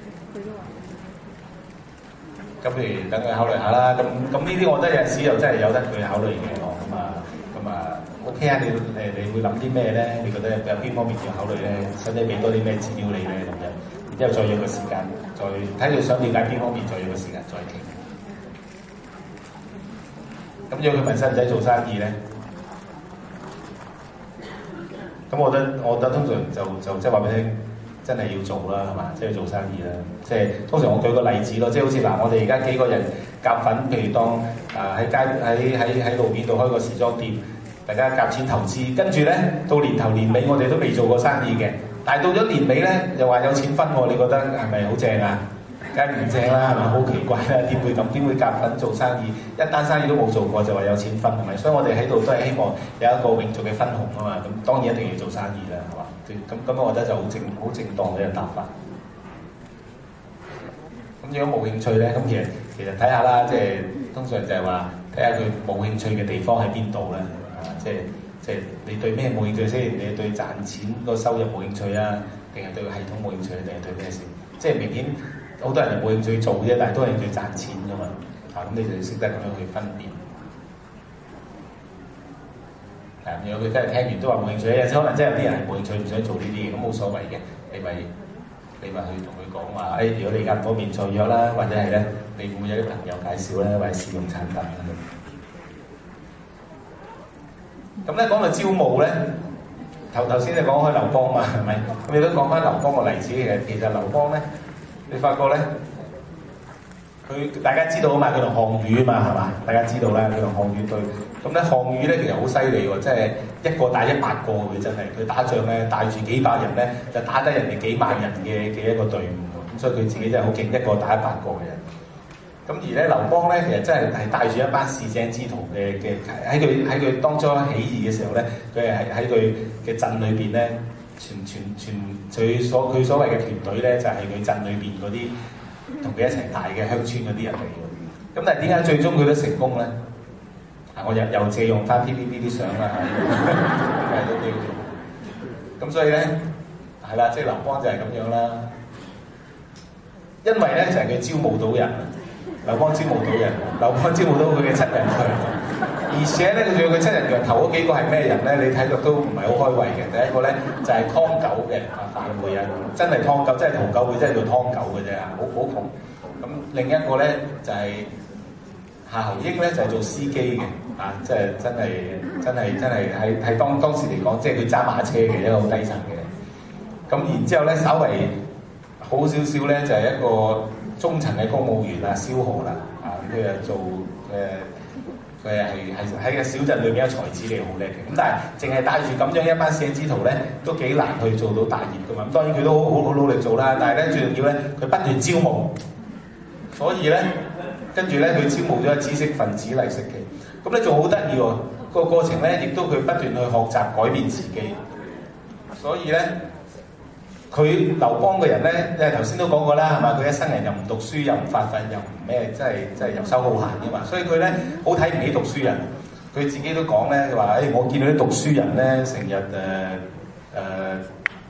咁譬如等佢考慮下啦。咁呢啲我覺得有陣時又真係有得佢考慮嘅喎。咁啊 OK 啊！你會諗啲咩咧？你覺得有邊方面要考慮咧？使唔使俾多啲咩資料你咧？咁樣，然之後再約個時間，再睇佢想了解邊方面，再約個時間再傾。咁如果佢問使唔使做生意咧？咁我覺得通常就即係話俾你聽，真係要做啦，係嘛？即係要做生意啦。即係通常我舉個例子咯，即係好似嗱，我哋而家幾個人夾份，譬如當喺街喺路面度開個時裝店。大家夾錢投資，跟住咧到年頭年尾，我哋都未做過生意嘅。但係到咗年尾咧，又話有錢分喎，你覺得係咪好正啊？梗係唔正啦，係咪好奇怪啦？點會咁？點會夾份做生意？一單生意都冇做過就話有錢分係咪？所以我哋喺度都係希望有一個永續嘅分紅啊嘛。咁當然一定要做生意啦，係嘛？咁我覺得就好正當嘅答法。咁如果冇興趣咧，咁其實睇下啦，即係通常就係話睇下佢冇興趣嘅地方喺邊度咧。即係你對咩冇興趣先？你對賺錢個收入冇興趣啊？定係對個系統冇興趣？定係對咩先？即係明顯好多人就冇興趣做啫，但係都係興趣賺錢㗎嘛。咁你就要識得咁樣去分辨。如果佢真係聽完都話冇興趣，有時可能真係有啲人係冇興趣，唔想做呢啲嘢，咁冇所謂嘅。你咪去同佢講話，如果你而家唔方便再約啦，或者係咧，你會唔會有啲朋友介紹咧，或者試用產品咁？咁咧講到招募咧，頭先你講開劉邦嘛，係咪？咁你都講翻劉邦個例子嘅。其實劉邦咧，你發覺咧，大家知道啊嘛，佢同項羽啊嘛，係嘛？大家知道啦，佢同項羽對。咁咧項羽咧其實好犀利喎，即係一個打100個嘅，真係佢打仗咧帶住幾百人咧，就打得人哋幾萬人嘅一個隊伍。咁所以佢自己真係好勁，一個打100個嘅人。咁而咧劉邦咧，其實真係帶住一班士井之徒嘅喺佢當初起義嘅時候咧，佢係喺佢嘅鎮裏邊咧，全佢所謂嘅團隊咧，就係佢鎮裏邊嗰啲同佢一齊大嘅鄉村嗰啲人嚟嘅。咁但係點解最終佢都成功咧？我又借用翻 TVB 啲相啦，係都幾好用。咁所以咧係啦，即係劉邦就係咁樣啦。因為咧就係佢招募到人。劉邦招募到人，劉邦招募到佢嘅7人隊，而且咧佢仲有佢7人隊頭嗰幾個係咩人咧？你睇到都唔係好開胃嘅。第一個咧就係湯狗嘅范蠡啊，真係湯狗，真係屠狗，佢真係做湯狗嘅啫，好窮。咁另一個咧就係夏侯嬰咧，就係做司機嘅，即係真係喺當時嚟講，即係佢揸馬車嘅一個好低層嘅。咁然之後咧，稍微好少少咧，就係一個中層嘅公務員蕭何啦，佢係做佢係喺個小鎮裏邊嘅才子嚟，好叻嘅。咁但係淨係帶住咁樣一班士井之徒咧，都幾難去做到大業㗎嘛。咁當然佢都好努力做啦，但係咧最重要咧，佢不斷招募，所以咧跟住咧佢招募咗知識分子嚟食嘅。咁咧仲好得意喎，個過程咧亦都佢不斷去學習改變自己，所以咧。佢劉邦嘅人咧，即係頭先都講過啦，係嘛？佢一生人又唔讀書，又唔發奮，又唔咩，即係遊手好閒嘅嘛。所以佢咧好睇唔起讀書人。佢自己都講咧，佢話：我見到啲讀書人咧，成日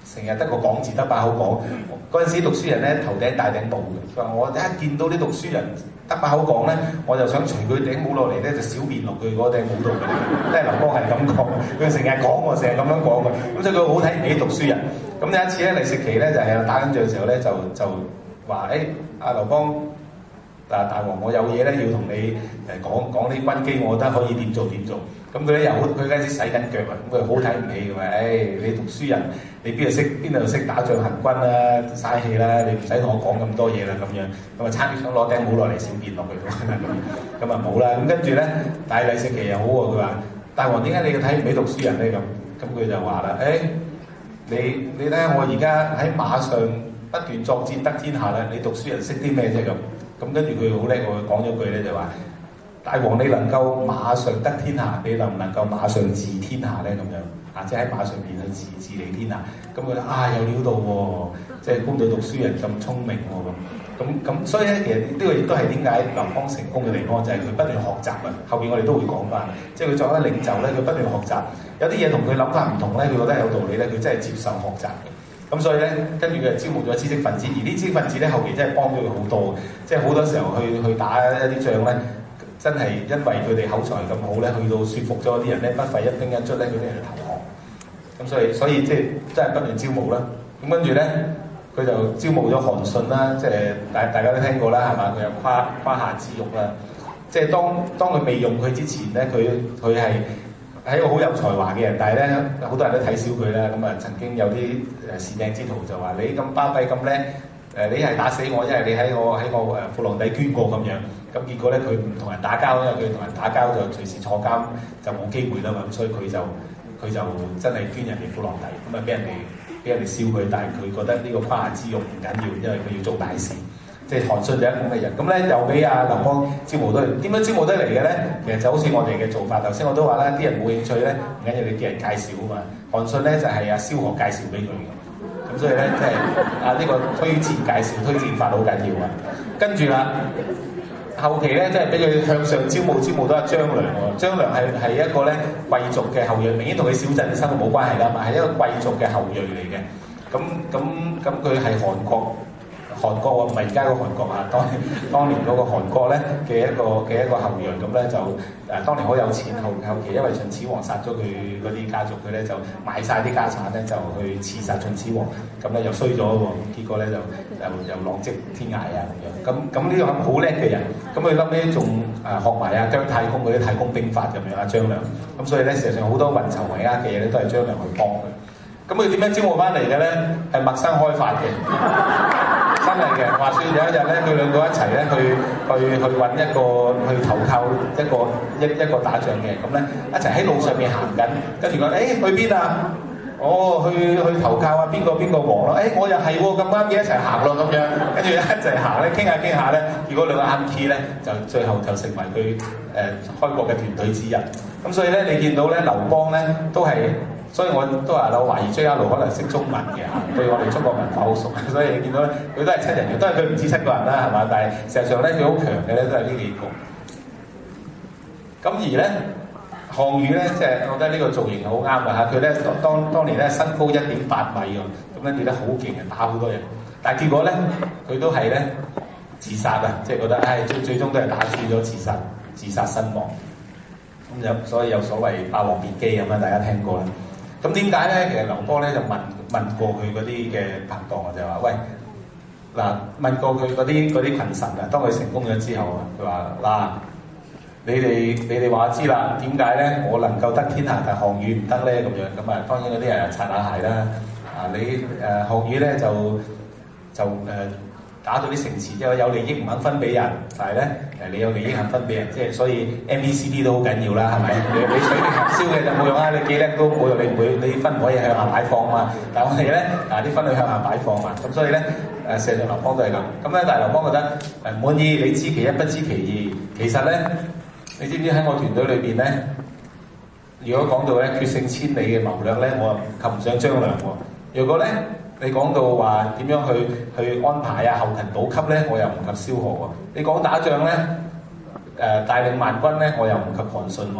成日得個講字，得把口講。嗰陣時讀書人咧頭頂戴頂帽嘅，佢話我一見到啲讀書人得把口講咧，我就想除佢頂帽落嚟咧，就小便落佢嗰頂帽度嘅。即係劉邦係咁講，佢成日講喎，成日咁樣講嘅。咁所以佢好睇唔起讀書人。咁有一次咧，李食其咧就係打緊仗嘅時候咧，就話阿劉邦。大王，我有嘢咧要同你講啲軍機，我覺得可以點做點做。咁佢咧又好，佢嗰陣時洗緊腳啊，咁佢好睇唔起嘅嘛。你讀書人，你邊度識打仗行軍啊？嘥氣啦！你唔使同我講咁多嘢啦咁樣。咁啊差啲想攞頂帽落嚟小便落去咁啊冇啦。咁跟住咧，但係李食其又好喎，佢話：大王點解你睇唔起讀書人咧？咁佢就話啦：你睇下我而家喺馬上不斷作戰得天下啦，你讀書人識啲咩啫咁？咁跟住佢好叻喎，講咗句咧就話：大王你能夠馬上得天下，你能唔能夠馬上治天下咧？咁樣即係喺馬上邊去治理天下。咁佢有料到喎，即係官到讀書人咁聰明喎咁。所以咧，其實呢個亦都係點解劉邦成功嘅地方，就係佢不斷學習啊。後邊我哋都會講翻，即係佢作為領袖咧，佢不斷學習，有啲嘢同佢諗法唔同咧，佢覺得有道理咧，佢真係接受學習嘅。咁所以咧，跟住佢就招募咗知識分子，而啲知識分子咧後期真係幫咗佢好多，即係好多時候去打一啲仗咧，真係因為佢哋口才咁好咧，去到説服咗啲人咧，不費一兵一卒咧，嗰啲人就投降。咁所以即係真係不斷招募啦。咁跟住咧，佢就招募咗韓信啦，即係大家都聽過啦，係嘛？佢有胯下之辱啦。即係當佢未用佢之前咧，佢係一個好有才華嘅人，但係咧好多人都睇小佢啦。咁曾經有啲善命之徒就話：你咁巴閉咁叻，你係打死我，因為你喺我褲浪底捐過咁樣。咁結果咧，佢唔同人打交，因為佢同人打交就隨時坐監就冇機會啦嘛。咁所以佢就真係捐人哋褲浪底，咁俾人哋笑佢。但係佢覺得呢個胯下之辱唔緊要，因為佢要做大事。即係韓信就一咁嘅人，咁咧又俾劉邦招募得嚟。點樣招募得嚟嘅咧？其實就好似我哋嘅做法。頭先我都話啦，啲人冇興趣咧，唔緊要，你叫人介紹啊嘛。韓信咧就係阿蕭何介紹俾佢嘅，咁所以咧即係呢個推薦法好緊要啊。跟住啦，後期咧即係俾佢向上招募到阿張良喎。張良係一個咧貴族嘅後裔，明顯同佢小鎮生活冇關係啦嘛，係一個貴族嘅後裔嚟嘅。咁佢係韓國喎，唔係而家個韓國啊，當年嗰個韓國咧嘅一個後裔，咁咧就當年好有錢，後期因為秦始皇殺咗佢嗰啲家族，佢咧就賣晒啲家產咧就去刺殺秦始皇，咁咧又衰咗喎，結果咧就浪跡天涯啊咁樣。咁呢個好叻嘅人，咁佢後尾仲學埋姜太公嗰啲太公兵法咁樣張良，咁所以咧事實上好多運籌帷幄嘅嘢咧都係張良去幫佢。咁佢點樣招募翻嚟嘅咧？係陌生開發嘅。真係嘅，話説有一日咧，佢兩個一齊咧去揾一個去投靠一個打仗嘅，咁咧一齊喺路上面行緊，跟住講去邊啊？去投靠啊邊個王咯？我又係喎，咁啱嘅一齊行咯咁樣，跟住一齊行咧，傾下咧，結果兩個啱 key 咧，就最後就成為佢開國嘅團隊之一。咁所以咧，你見到咧劉邦咧都係。所以我都話我懷疑 J.R. 可能識中文嘅嚇，對我哋中國文化好熟，所以你見到咧佢都係7人嘅，都係佢唔止7個人啦，係嘛？但係事實上咧佢好強嘅咧都係呢幾個。咁而咧項羽咧即係我覺得呢個造型好啱嘅嚇，佢咧當年咧身高1.8米喎，咁咧跌得好勁嘅，打好多人。但係結果咧佢都係咧自殺啊，即係覺得最終都係打輸咗自殺身亡。咁所以有所謂《霸王別姬》咁啦，大家聽過啦。咁點解咧？其實劉邦咧就問過佢嗰啲嘅拍檔啊，就話：喂，問過佢嗰啲群臣啊，當佢成功咗之後啊，佢話：你哋話我知啦，點解咧我能夠得天下，但項羽唔得咧？咁樣咁啊，當然嗰啲人擦下鞋啦。你項羽咧就打到啲城池之後有利益唔肯分俾人，但係咧你有利益肯分俾人，即係所以 MBCD 都好緊要啦，係咪？你水力行銷嘅就冇用啦，你幾叻都冇用，你分唔可以向下擺放嘛。但係我哋咧啲分去向下擺放嘛，咁所以咧事實上劉邦都係咁。咁咧但係劉邦覺得唔滿意，你知其一不知其二。其實咧，你知唔知喺我團隊裏邊咧，如果講到咧決勝千里嘅謀略咧，我及唔上張良喎。如果咧你講到話點樣去安排後勤補給咧，我又唔及蕭何喎。你講打仗咧，帶領萬軍咧，我又唔及韓信喎。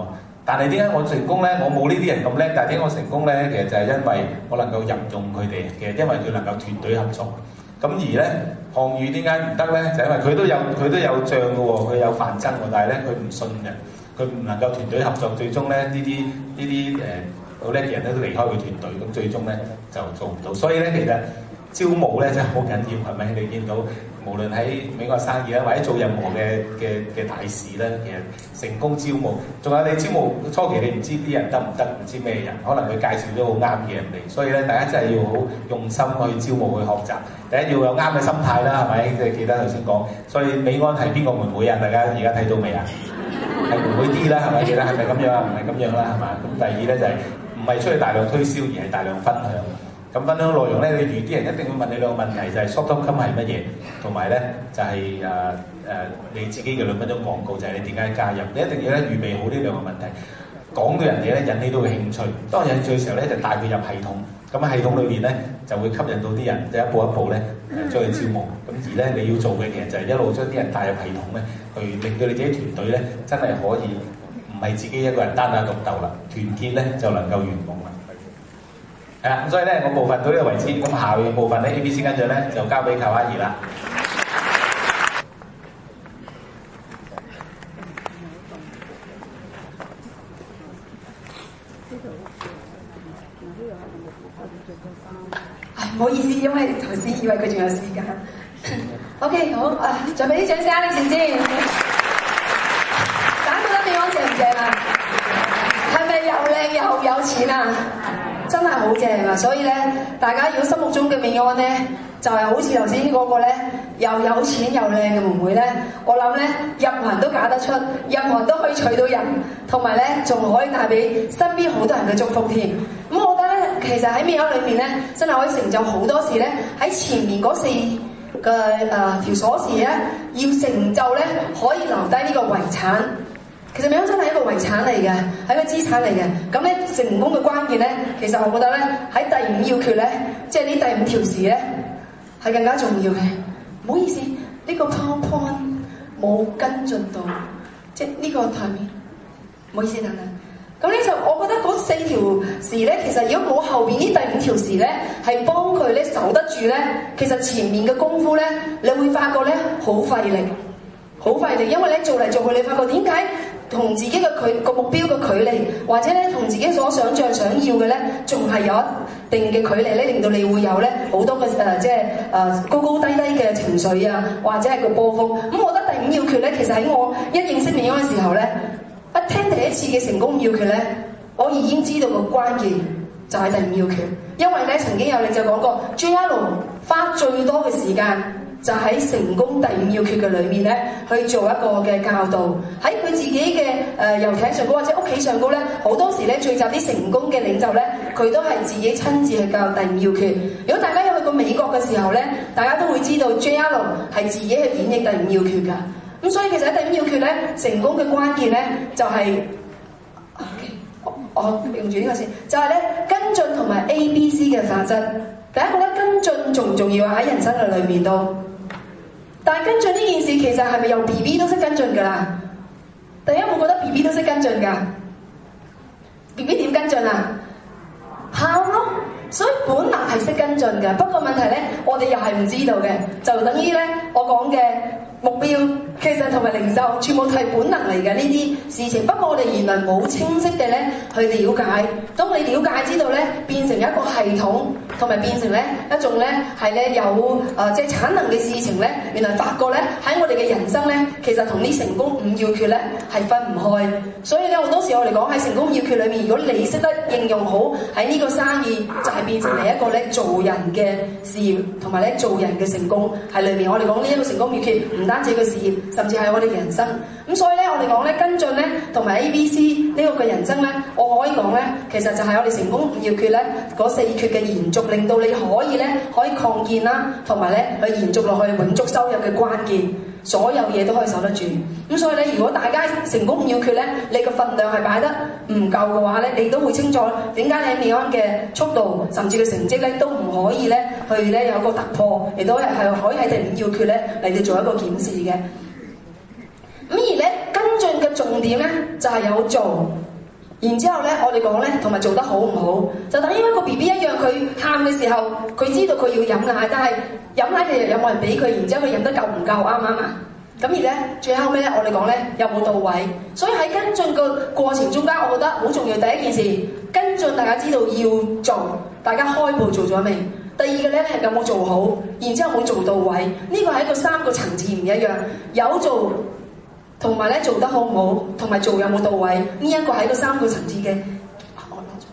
但係點解我成功咧？我冇呢啲人咁叻，但係點解我成功咧？其實就係因為我能夠任用佢哋，其實因為佢能夠團隊合作。咁而咧，項羽點解唔得咧？就因為佢都有將嘅喎，佢有範爭喎，但係咧佢唔信人，佢唔能夠團隊合作，最終咧呢啲好叻嘅人咧都離開佢團隊，咁最終咧就做唔到。所以咧其實招募咧真係好緊要，係咪？你見到無論喺美國生意啦，或者做任何嘅大事咧，其實成功招募，仲有你招募初期你唔知啲人得唔得，唔知咩人，可能佢介紹咗好啱嘅人嚟，所以咧大家真係要好用心去招募去學習。第一要有啱嘅心態啦，係咪？你記得頭先講，所以美安係邊個妹妹啊？大家而家睇到未啊？係妹妹啲啦，係咪？記得係咪咁樣啊？唔係咁樣啦，係嘛？咁第二咧就係唔係出去大量推銷，而係大量分享。咁分享內容咧，你預啲人一定會問你兩個問題，就係 short term 係乜嘢，同埋咧就係你自己嘅2分鐘廣告，就係你點解加入。你一定要咧預備好呢兩個問題，講到人哋咧引起到佢興趣。當引起嘅時候咧，就帶佢入系統。咁喺系統裏邊咧，就會吸引到啲人，就一步一步咧將佢招募。咁而咧你要做嘅其實就係一路將啲人帶入系統咧，去令到你自己團隊咧真係可以唔係自己一個人單打獨鬥啦，團結咧就能夠圓夢啦。係啦，所以咧我部分到呢個為止，咁下嘅部分咧 ABC 跟住咧就交俾寇阿姨啦。 唔好意思，因為頭先以為佢仲有時間。OK， 好啊，再俾啲掌聲你先。大家覺得美安正唔正啊？係咪又靚又有錢啊？真係好正啊！所以咧，大家如果心目中嘅美安咧，就係好似頭先嗰個咧，又有錢又靚嘅妹妹咧，我諗咧，任何人都嫁得出，任何人都可以娶到人，同埋咧，仲可以帶俾身邊好多人嘅祝福添。咁我覺得咧，其實喺美安裏面咧，真係可以成就好多事咧。喺前面嗰4個條鎖匙咧，要成就咧，可以留低呢個遺產。其實美安真係一個遺產嚟嘅，係一個資產嚟嘅。咁咧成功嘅關鍵咧，其實我覺得咧喺第5要訣咧，即係呢第5條匙咧，係更加重要嘅。唔好意思，呢個 PowerPoint 冇跟進到，即係呢個台面。唔好意思，等等。咁咧就我覺得嗰4條匙咧，其實如果冇後邊呢第5條匙咧，係幫佢咧守得住咧，其實前面嘅功夫咧，你會發覺咧好費力，好費力，因為咧做嚟做去，你發覺點解同自己嘅個目標嘅距離，或者咧同自己所想像想要嘅咧，仲係有一定嘅距離咧，令到你會有咧好多嘅高高低低嘅情緒啊，或者係個波峰。咁我覺得第5要訣咧，其實喺我一認識美安嘅時候咧，一聽第一次嘅成功要訣咧，我已經知道個關鍵就係第5要訣，因為咧曾經有人就講過 JR 花最多嘅時間，就喺成功第5要訣嘅裏面咧，去做一個嘅教導。喺佢自己嘅遊艇上高或者屋企上高咧，好多時咧聚集啲成功嘅領袖咧，佢都係自己親自去教第5要訣。如果大家有去過美國嘅時候咧，大家都會知道 JR 係自己去演繹第5要訣㗎。咁所以其實喺第5要訣咧，成功嘅關鍵咧就係、我用住呢個先，就係咧跟進同埋 ABC 嘅法則。大家覺得跟進重唔重要啊？喺人生嘅裏面都。但係跟進呢件事其實係咪由 BB 都識跟進㗎啦？大家有冇覺得 BB 都識跟進㗎？ BB 點跟進啊？喊咯，所以本能係識跟進嘅。不過問題咧，我哋又係唔知道嘅，就等於咧我講嘅目標，其實同埋領袖全部係本能嚟嘅呢啲事情。不過我哋原來冇清晰嘅咧去了解。當你了解知道咧，變成一個系統，同埋變成咧一種咧係咧有即係產能嘅事情咧，原來發覺咧喺我哋嘅人生咧，其實同啲成功5要訣咧係分唔開。所以咧好多時我哋講喺成功5要訣裏面，如果你識得應用好喺呢個生意，就係變成係一個咧做人嘅事業，同埋咧做人嘅成功喺裏面。我哋講呢一個成功要訣，唔單止個事業，甚至係我哋嘅人生。咁所以咧，我哋講咧跟進咧，同埋 ABC 呢個嘅人生咧，我可以講咧，其實就係我哋成功5要訣咧嗰4要訣嘅延續，令到你可以咧可以擴建啦，同埋咧去延續落去永續收入嘅關鍵。所有嘢都可以守得住。咁所以咧，如果大家成功5要訣咧，你個分量係擺得唔夠嘅話咧，你都會清楚點解你喺美安嘅速度，甚至嘅成績咧都唔可以咧去咧有一個突破，亦都係可以喺第5要訣咧嚟到做一個檢視嘅。咁而咧跟進嘅重點咧就係有做然之後咧，我哋講咧，同埋做得好唔好，就等於一個 BB 一樣，佢喊嘅時候，佢知道佢要飲奶，但係飲奶嘅人有冇人俾佢，然之後佢飲得夠唔夠，啱唔啱啊？咁而咧，最後尾咧，我哋講咧，有冇到位？所以喺跟進個過程中間，我覺得好重要。第一件事，跟進大家知道要做，大家開步做咗未？第二個咧，有冇做好？然之後有冇做到位？呢個係一個3個層次唔一樣，有做。同埋咧做得好唔好，同埋做有冇到位，呢一個係一個3個層次嘅。我攞咗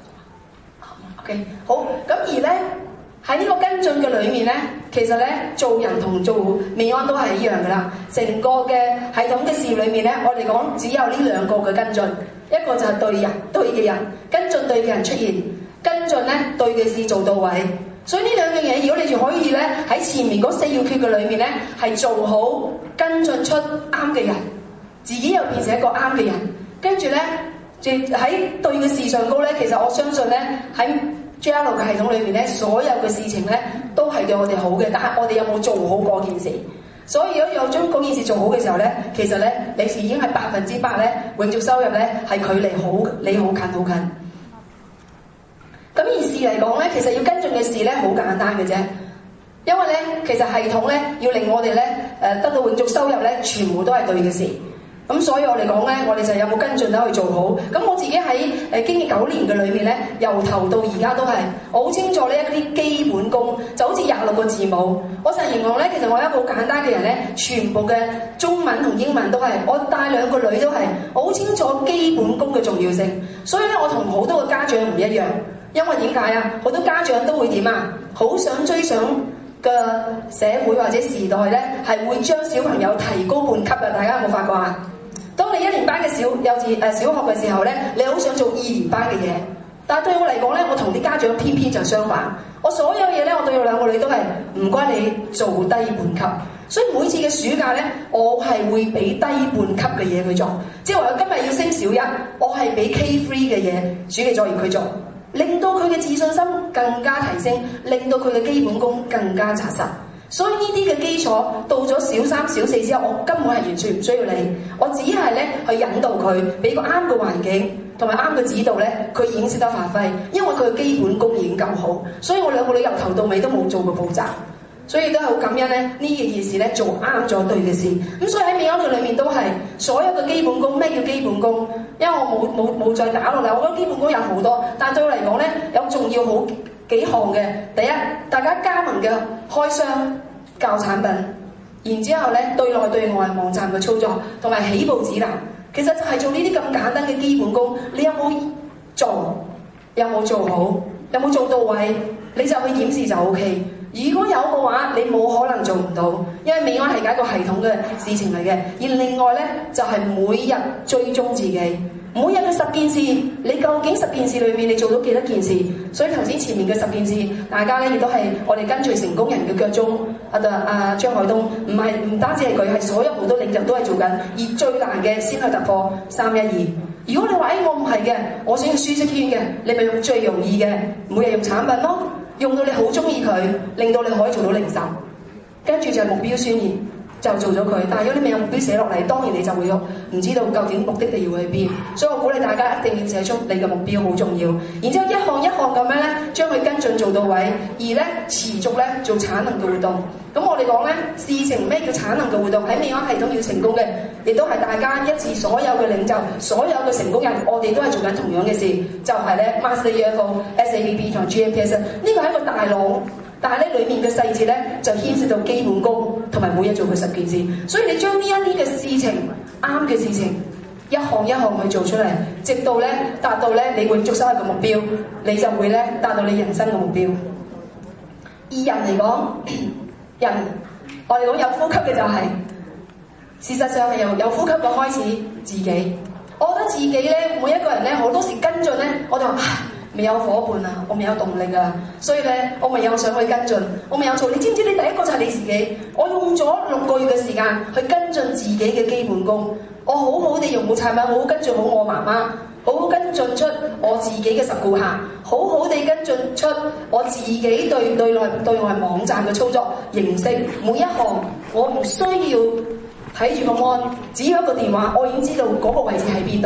，OK， 好。咁而咧喺呢個跟進嘅裏面咧，其實咧做人同做美安都係一樣噶啦。成個嘅系統嘅事業裏面咧，我哋講只有呢2個嘅跟進，一個就係對嘅人跟進對嘅人出現，跟進咧對嘅事做到位。所以呢2樣嘢，如果你就可以咧喺前面嗰4要訣嘅裏面咧，係做好跟進出啱嘅人。自己又變成一個啱嘅人，跟住咧，喺對嘅事上高咧，其實我相信咧喺 JL 嘅系統裏面咧，所有嘅事情咧都係對我哋好嘅，但係我哋有冇做好嗰件事？所以如果有將嗰件事做好嘅時候咧，其實咧你是已經係100%咧永續收入咧係距離你好近好近。咁而事嚟講咧，其實要跟進嘅事咧好簡單嘅啫，因為咧其實系統咧要令我哋咧得到永續收入咧，全部都係對嘅事。咁所以我哋講咧，我哋就有冇跟進得去做好。咁我自己喺經歷9年嘅裏面咧，由頭到而家都係，我好清楚呢一啲基本功，就好似26個字母。我成日形容咧，其實我係一個好簡單嘅人咧，全部嘅中文同英文都係，我帶2個女都係，我好清楚基本功嘅重要性。所以咧，我同好多嘅家長唔一樣，因為點解啊？好多家長都會點啊？好想追上嘅社會或者時代咧，係會將小朋友提高半級啊！大家有冇發覺啊？當你1年班嘅小學嘅時候咧，你好想做2年班嘅嘢，但係對我嚟講咧，我同啲家長偏偏就相反。我所有嘢咧，我對我2個女都係唔該你做低半級，所以每次嘅暑假咧，我係會俾低半級嘅嘢佢做，即係話我今日要升小1，我係俾 K3 嘅嘢暑期作業佢做，令到佢嘅自信心更加提升，令到佢嘅基本功更加紮實。所以呢啲嘅基礎到咗小3、小4之後，我根本係完全唔需要你，我只係咧去引導佢，俾個啱嘅環境同埋啱嘅指導咧，佢已經識得發揮，因為佢嘅基本功已經夠好。所以我2個女由頭到尾都冇做過補習，所以都係好感恩咧呢件事咧做啱咗對嘅事。咁所以喺美安嘅裏面都係所有嘅基本功。咩叫基本功？因為我冇再打落嚟，我覺得基本功有好多，但對我嚟講咧有重要好幾項嘅。第一，大家加盟嘅開箱教產品，然之後咧對內對外網站嘅操作，同埋起步指南，其實就係做呢啲咁簡單嘅基本功。你有冇做？有冇做好？有冇做到位？你就去檢視就 OK。如果有嘅話，你冇可能做唔到，因為美安係一個系統嘅事情嚟嘅。而另外咧，就係每日追蹤自己。每日嘅10件事，你究竟10件事裏面你做到幾多件事？所以頭先前面嘅10件事，大家咧亦都係我哋跟隨成功人嘅腳蹤。張海東唔單止係佢，係所有好多領袖都係做緊。而最難嘅先去突破312。如果你話我唔係嘅，我想要舒適圈嘅，你咪用最容易嘅，每日用產品咯，用到你好中意佢，令到你可以做到零售。跟住就係目標宣言。就做咗佢，但係如果你未有目標寫落嚟，當然你就會唔知道究竟目的地要去邊。所以我鼓勵大家一定要寫出你嘅目標，好重要。然之後一項一項咁樣咧，將佢跟進做到位，而咧持續咧做產能嘅活動。咁我哋講咧，事情咩叫產能嘅活動？喺美安系統要成功嘅，亦都係大家一致所有嘅領袖、所有嘅成功人，我哋都係做緊同樣嘅事，就係咧 Master EFO、SABB 同 GMPS。呢個係一個大廊。但係咧，裡面嘅細節咧就牽涉到基本功同埋每日做佢10件事，所以你將呢一啲嘅事情、啱嘅事情，一項一項去做出嚟，直到咧達到咧你會捉收一個目標，你就會咧達到你人生嘅目標。以人嚟講，人我哋講有呼吸嘅就係、事實上係由有呼吸嘅開始自己。我覺得自己咧，每一個人咧好多時跟進咧，我就話未有伙伴啊，我未有動力啊，所以咧我咪有想去跟進，我咪有做。你知唔知你第一個就係你自己？我用咗6個月嘅時間去跟進自己嘅基本功，我好好地用好產品，好好跟進好我媽媽，好好跟進出我自己嘅實顧客，好好地跟進出我自己對內對外網站嘅操作形式。每一項我唔需要睇住個 mon，只要一個電話，我已經知道嗰個位置喺邊度。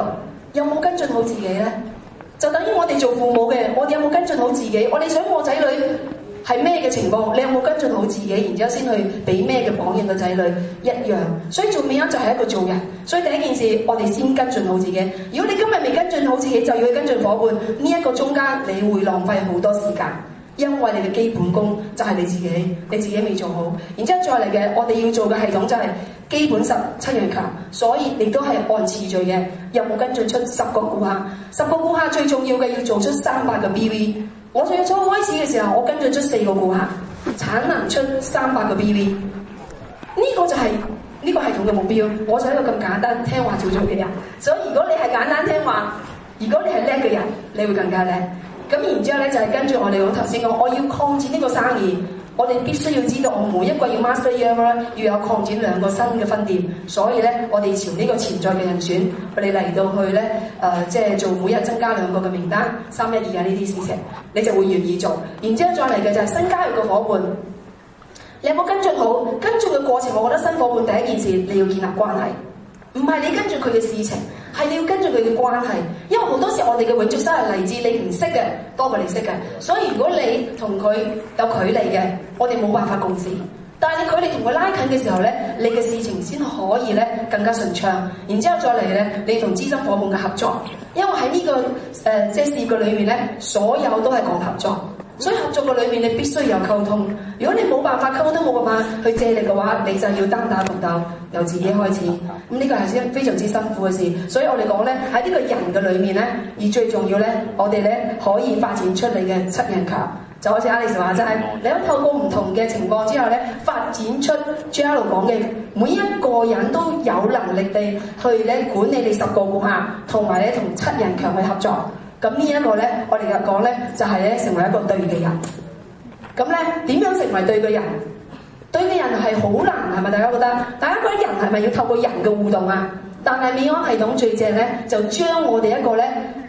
有冇跟進好自己咧？就等於我哋做父母嘅，我哋有冇跟進好自己？我哋想我仔女係咩嘅情況？你有冇跟進好自己？然之後先去俾咩嘅榜樣個仔女一樣。所以做美恩就係一個做人。所以第一件事，我哋先跟進好自己。如果你今日未跟進好自己，就要去跟進伙伴。呢一個中間，你會浪費好多時間，因為你嘅基本功就係你自己未做好。然之後再嚟嘅，我哋要做嘅系統就係基本7樣強。所以你都係按次序嘅，有冇跟進出10個顧客？10個顧客最重要嘅要做出300個 BV。我最初開始嘅時候，我跟進出4個顧客，產能出300個 BV。呢個就係呢個系統嘅目標。我就係一個咁簡單聽話做嘅人。所以如果你係簡單聽話，如果你係叻嘅人，你會更加叻。咁然之後咧就係跟住我哋頭先講，我要擴展呢個生意。我哋必須要知道，我每一個要 master year 咧，要有擴展2個新嘅分店。所以咧，我哋朝呢個潛在嘅人選，我哋嚟到去咧，即係做每日增加2個嘅名單，312啊呢啲事情，你就會願意做。然之後再嚟嘅就係新加入嘅伙伴，你有冇跟進好？跟進嘅過程，我覺得新伙伴第一件事你要建立關係，唔係你跟住佢嘅事情，係你要跟住佢嘅關係。因為好多時我哋嘅永續收入嚟自你唔識嘅多過你識嘅，所以如果你同佢有距離嘅，我哋冇辦法共事。但係你距離同佢拉近嘅時候咧，你嘅事情先可以咧更加順暢。然之後再嚟咧，你同資深伙伴嘅合作，因為喺呢個即係事業裏面咧，所有都係講合作。所以合作嘅裏面，你必須有溝通。如果你冇辦法溝通，冇辦法去借力嘅話，你就要單打獨鬥，由自己開始。咁呢個係非常之辛苦嘅事。所以我哋講咧，喺呢個人嘅裏面咧，而最重要咧，我哋咧可以發展出你嘅7人強。就好似 Alex 話齋，你可以透過唔同嘅情況之後咧，發展出 JL 講嘅每一個人都有能力地去咧管理你10個顧客，同埋咧同7人強去合作。咁呢一個咧，我哋嘅講咧就係咧成為一個對嘅人。咁咧點樣成為對嘅人？對嘅人係好難，係咪大家覺得？大家覺得人係咪要透過人嘅互動啊？但係美安系統最正咧，就將我哋一個咧，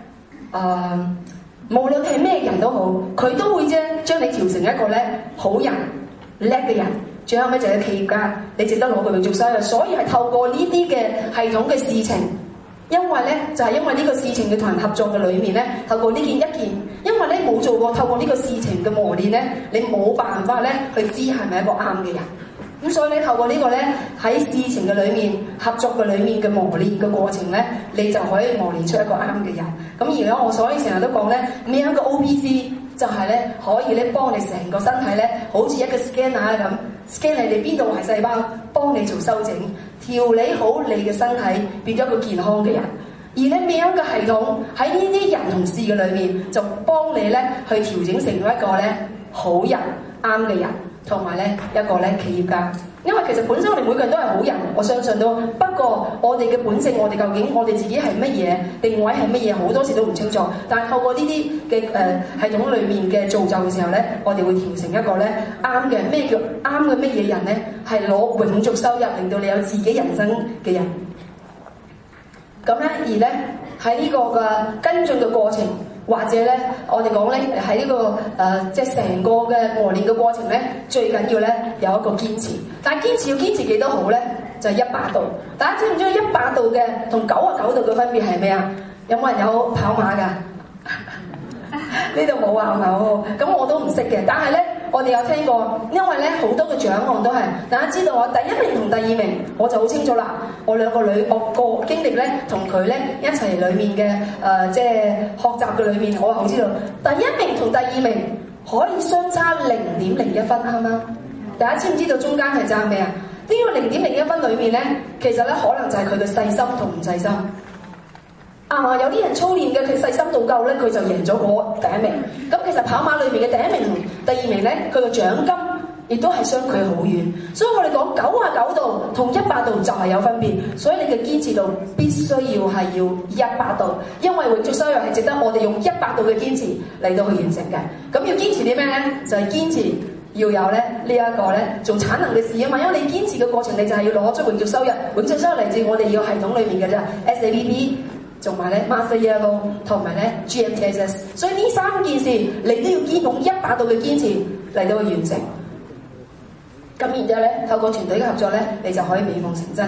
無論係咩人都好，佢都會將你調成一個咧好人、叻嘅人。最後尾就係企業家，你值得攞佢去做收入。所以係透過呢啲嘅系統嘅事情。因為咧，就係因為呢個事情嘅同人合作嘅裏面咧，透過呢件一件，因為咧冇做過，透過呢個事情嘅磨練咧，你冇辦法咧去知係咪一個啱嘅人。咁所以咧，透過呢個咧喺事情嘅裏面、合作嘅裏面嘅磨練嘅過程咧，你就可以磨練出一個啱嘅人。咁而家我所以成日都講咧，呢一個 OPC 就係咧可以咧幫你成個身體咧，好似一個 scanner 咁 scan 你邊度係細胞，幫你做修整。調理好你嘅身體，變咗一個健康嘅人。而你咩樣嘅系統喺呢啲人同事嘅裏面，就幫你咧去調整成一個咧好人、啱嘅人，同埋咧一個咧企業家。因為其實本身我哋每個人都係好人，我相信都。不過我哋嘅本性，我哋究竟我哋自己係乜嘢，定位係乜嘢，好多時都唔清楚。但係透過呢啲嘅系統裏面嘅造就嘅時候咧，我哋會調成一個咧啱嘅。咩叫啱嘅乜嘢人咧？係攞永續收入，令到你有自己人生嘅人。咁咧，而咧喺呢個嘅跟進嘅過程，或者咧我哋講咧喺呢個即係成個嘅磨練嘅過程咧，最緊要咧有一個堅持。但係堅持要堅持幾多好咧？就係100度。大家知唔知100度嘅同99度嘅分別係咩啊？有冇人有跑馬㗎？呢度冇啊，咁我都唔識嘅。但係咧，我哋有聽過，因為咧好多嘅獎項都係大家知道我第1名同第2名，我就好清楚啦。我兩個女，我個經歷咧同佢咧一齊裡面嘅即係學習嘅裏面，我好知道第1名同第2名可以相差0.01分，啱唔啱？大家知唔知道中間係爭咩啊？呢個0.01分裏面咧，其實咧可能就係佢嘅細心同唔細心。有啲人操練嘅，佢細心度夠咧，佢就贏咗我第1名。咁其實跑馬裏面嘅第1名同第2名咧，佢個獎金亦都係相距好遠。所以我哋講99度同100度就係有分別。所以你嘅堅持度必須要係要100度，因為永續收入係值得我哋用100度嘅堅持嚟到去完成嘅。咁要堅持啲咩咧？就係堅持要有咧呢一個咧做產能嘅事啊嘛。因為你堅持嘅過程，你就係要攞出永續收入。永續收入嚟自我哋要系統裏面嘅啫 SAPP。同埋咧 Master Yellow 同埋咧 GMTSS， 所以呢3件事你都要堅用100度嘅堅持嚟到去完成。咁然之後咧，透過團隊嘅合作咧，你就可以美夢成真。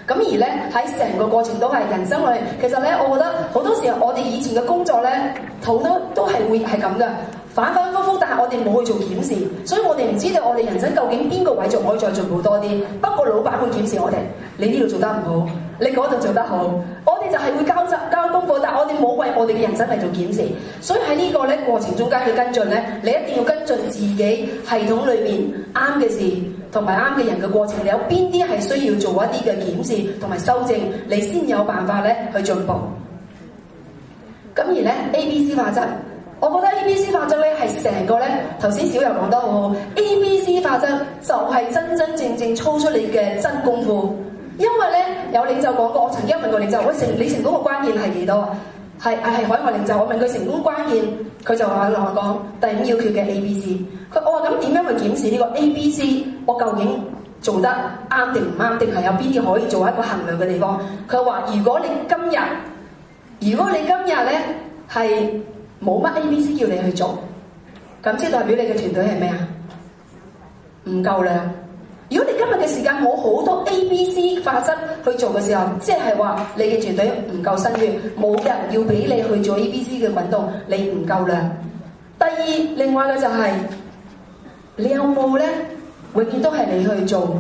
咁而咧喺成個過程都係人生裏，其實咧我覺得好多時候我哋以前嘅工作咧，好多都係會係咁嘅，反反覆覆，但係我哋冇去做檢視，所以我哋唔知道我哋人生究竟邊個位仲可以再進步多啲。不過老闆會檢視我哋，你呢度做得唔好，你嗰度做得好，我哋就係會交功課，但係我哋冇為我哋嘅人生嚟做檢視。所以喺呢個咧過程中間嘅跟進咧，你一定要跟進自己系統裏面啱嘅事同埋啱嘅人嘅過程，你有邊啲係需要做一啲嘅檢視同埋修正，你先有辦法咧去進步。咁而咧 ABC 法則，我覺得 ABC 法則咧係成個咧頭先小柔講得好好 ，ABC 法則就係真真正正操出你嘅真功夫。因為咧有領袖講過，我曾經問過領袖，你成功嘅關鍵係幾多啊？係海外領袖，我問佢成功關鍵，佢就話同我講第5要訣嘅 ABC。我話咁點樣去檢視呢個 ABC？ 我究竟做得啱定唔啱？定係有邊啲可以做一個衡量嘅地方？佢話如果你今日咧係冇乜 ABC 叫你去做，咁即係代表你嘅團隊係咩啊？唔夠量。如果你今日嘅時間冇好多 ABC 法則去做嘅時候，即係話你嘅團隊唔夠新血，冇人要俾你去做 ABC 嘅滾動，你唔夠量。第二，另外嘅就係、你有冇咧？永遠都係你去做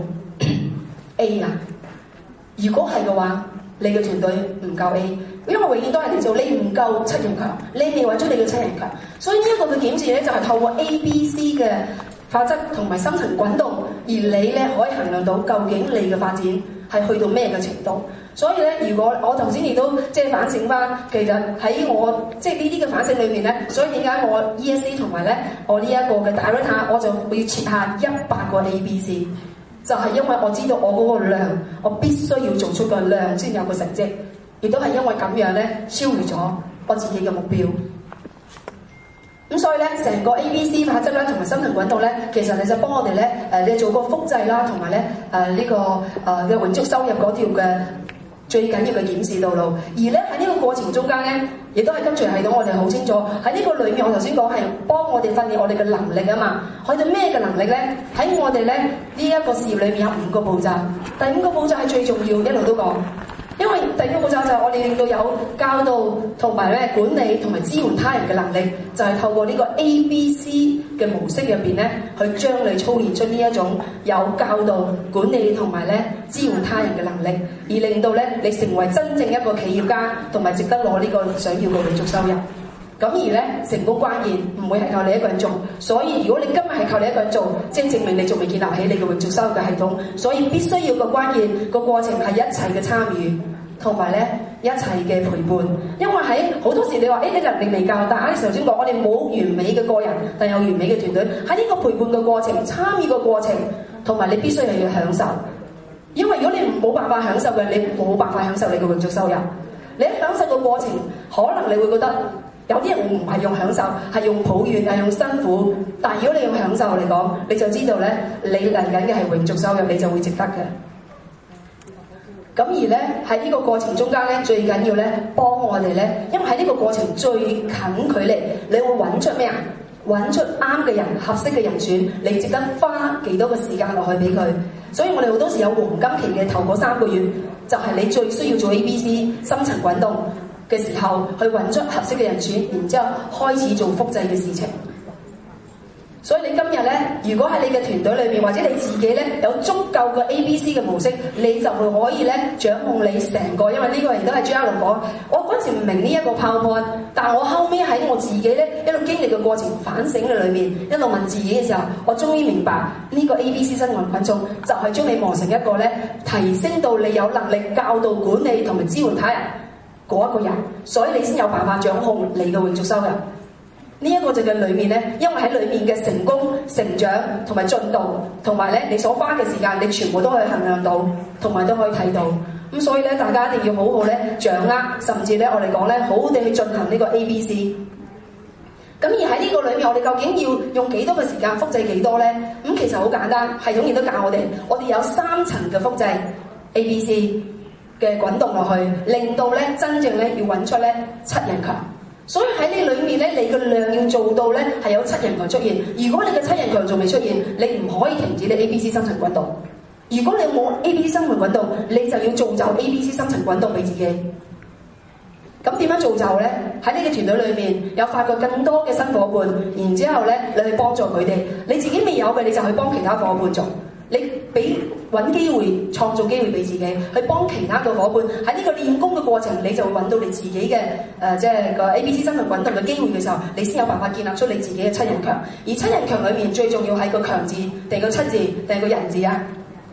A 啊！如果係嘅話，你嘅團隊唔夠 A， 因為永遠都係你做，你唔夠7人強，你未揾出你嘅7人強，所以呢一個嘅檢視咧就係透過 ABC 嘅法則同埋深層滾動，而你咧可以衡量到究竟你嘅發展係去到咩嘅程度。所以咧，如果我頭先亦都即係反省翻，其實喺我即係呢啲嘅反省裏面咧，所以點解我 ESC 同埋咧我呢一個嘅大 rota 我就會設下100個 ABC， 就係因為我知道我嗰個量，我必須要做出個量先有個成績，亦都係因為咁樣咧超越咗我自己嘅目標。咁所以咧，成個 ABC 法則啦，同埋深層滾動咧，其實你就幫我哋咧你做個複製啦，同埋咧呢個嘅永續收入嗰條嘅最緊要嘅檢視道路。而咧喺呢個過程中間咧，亦都係跟隨系統，我哋好清楚喺呢個裏面，我頭先講係幫我哋訓練我哋嘅能力啊嘛。去到咩嘅能力咧？喺我哋咧呢一個事業裏面有5個步驟，第5個步驟係最重要，一路都講。因為第1個步驟就係我哋令到有教導同埋咧管理同埋支援他人嘅能力，就係透過呢個 ABC 嘅模式入邊咧，去將你操練出呢一種有教導、管理同埋咧支援他人嘅能力，而令到咧你成為真正一個企業家，同埋值得攞呢個想要嘅永續收入。咁而咧成功關鍵唔會係靠你一個人做，所以如果你今日係靠你一個人做，即係證明你仲未建立起你嘅永續收入嘅系統，所以必須要個關鍵個過程係一齊嘅參與，同埋咧一齊嘅陪伴。因為喺好多時你話你能力未夠，但係啱頭先講我哋冇完美嘅個人，但有完美嘅團隊。喺呢個陪伴嘅過程、參與嘅過程，同埋你必須係要享受。因為如果你冇辦法享受嘅，你冇辦法享受你嘅永續收入。你喺享受嘅過程，可能你會覺得。有啲人唔係用享受，係用抱怨，係用辛苦。但係如果你用享受嚟講，你就知道咧，你嚟緊嘅係永續收入，你就會值得嘅。咁而咧喺呢個過程中間咧，最緊要咧幫我哋咧，因為喺呢個過程最近距離，你會揾出咩啊？揾出啱嘅人、合適嘅人選，你值得花幾多個時間落去俾佢。所以我哋好多時有黃金期嘅頭嗰3個月，就係你最需要做 ABC 深層滾動嘅時候，去揾出合適嘅人選，然之後開始做複製嘅事情。所以你今日咧，如果喺你嘅團隊裏面，或者你自己咧有足夠嘅 ABC 嘅模式，你就會可以咧掌控你成個。因為呢個亦都係 JR 講，我嗰時唔明呢一個 PowerPoint，但係我後尾喺我自己咧一路經歷嘅過程反省嘅裏面，一路問自己嘅時候，我終於明白呢個 ABC 深層滾動就係將你磨成一個咧提升到你有能力教導、管理同埋支援他人嗰一個人，所以你先有辦法掌控你嘅永續收入。呢一個就係裏面咧，因為喺裏面嘅成功、成長同埋進度，同埋咧你所花嘅時間，你全部都可以衡量到，同埋都可以睇到。咁所以咧，大家一定要好好咧掌握，甚至咧我哋講咧，好好地去進行呢個 ABC。咁而喺呢個裏面，我哋究竟要用幾多嘅時間複製幾多咧？咁其實好簡單，系統亦都教我哋有3層嘅複製 ABC 嘅滾動落去，令到咧真正咧要揾出咧7人強。所以喺呢裏面咧，你嘅量要做到咧係有7人強出現。如果你嘅7人強仲未出現，你唔可以停止你 ABC 深層滾動。 如果你冇 ABC 生命管道，你就要造就 ABC 深層管道俾自己。咁點樣造就呢？喺呢個團隊裏面有發掘更多嘅新夥伴，然之後呢，你去幫助佢哋。你自己未有嘅，你就去幫其他夥伴做。你俾揾機會，創造機會俾自己，去幫其他嘅夥伴。喺呢個練功嘅過程，你就會揾到你自己嘅即係個 ABC 生命滾動嘅機會嘅時候，你先有辦法建立出你自己嘅七人強。而七人強裏面最重要係個強字定個七字定係個人字啊？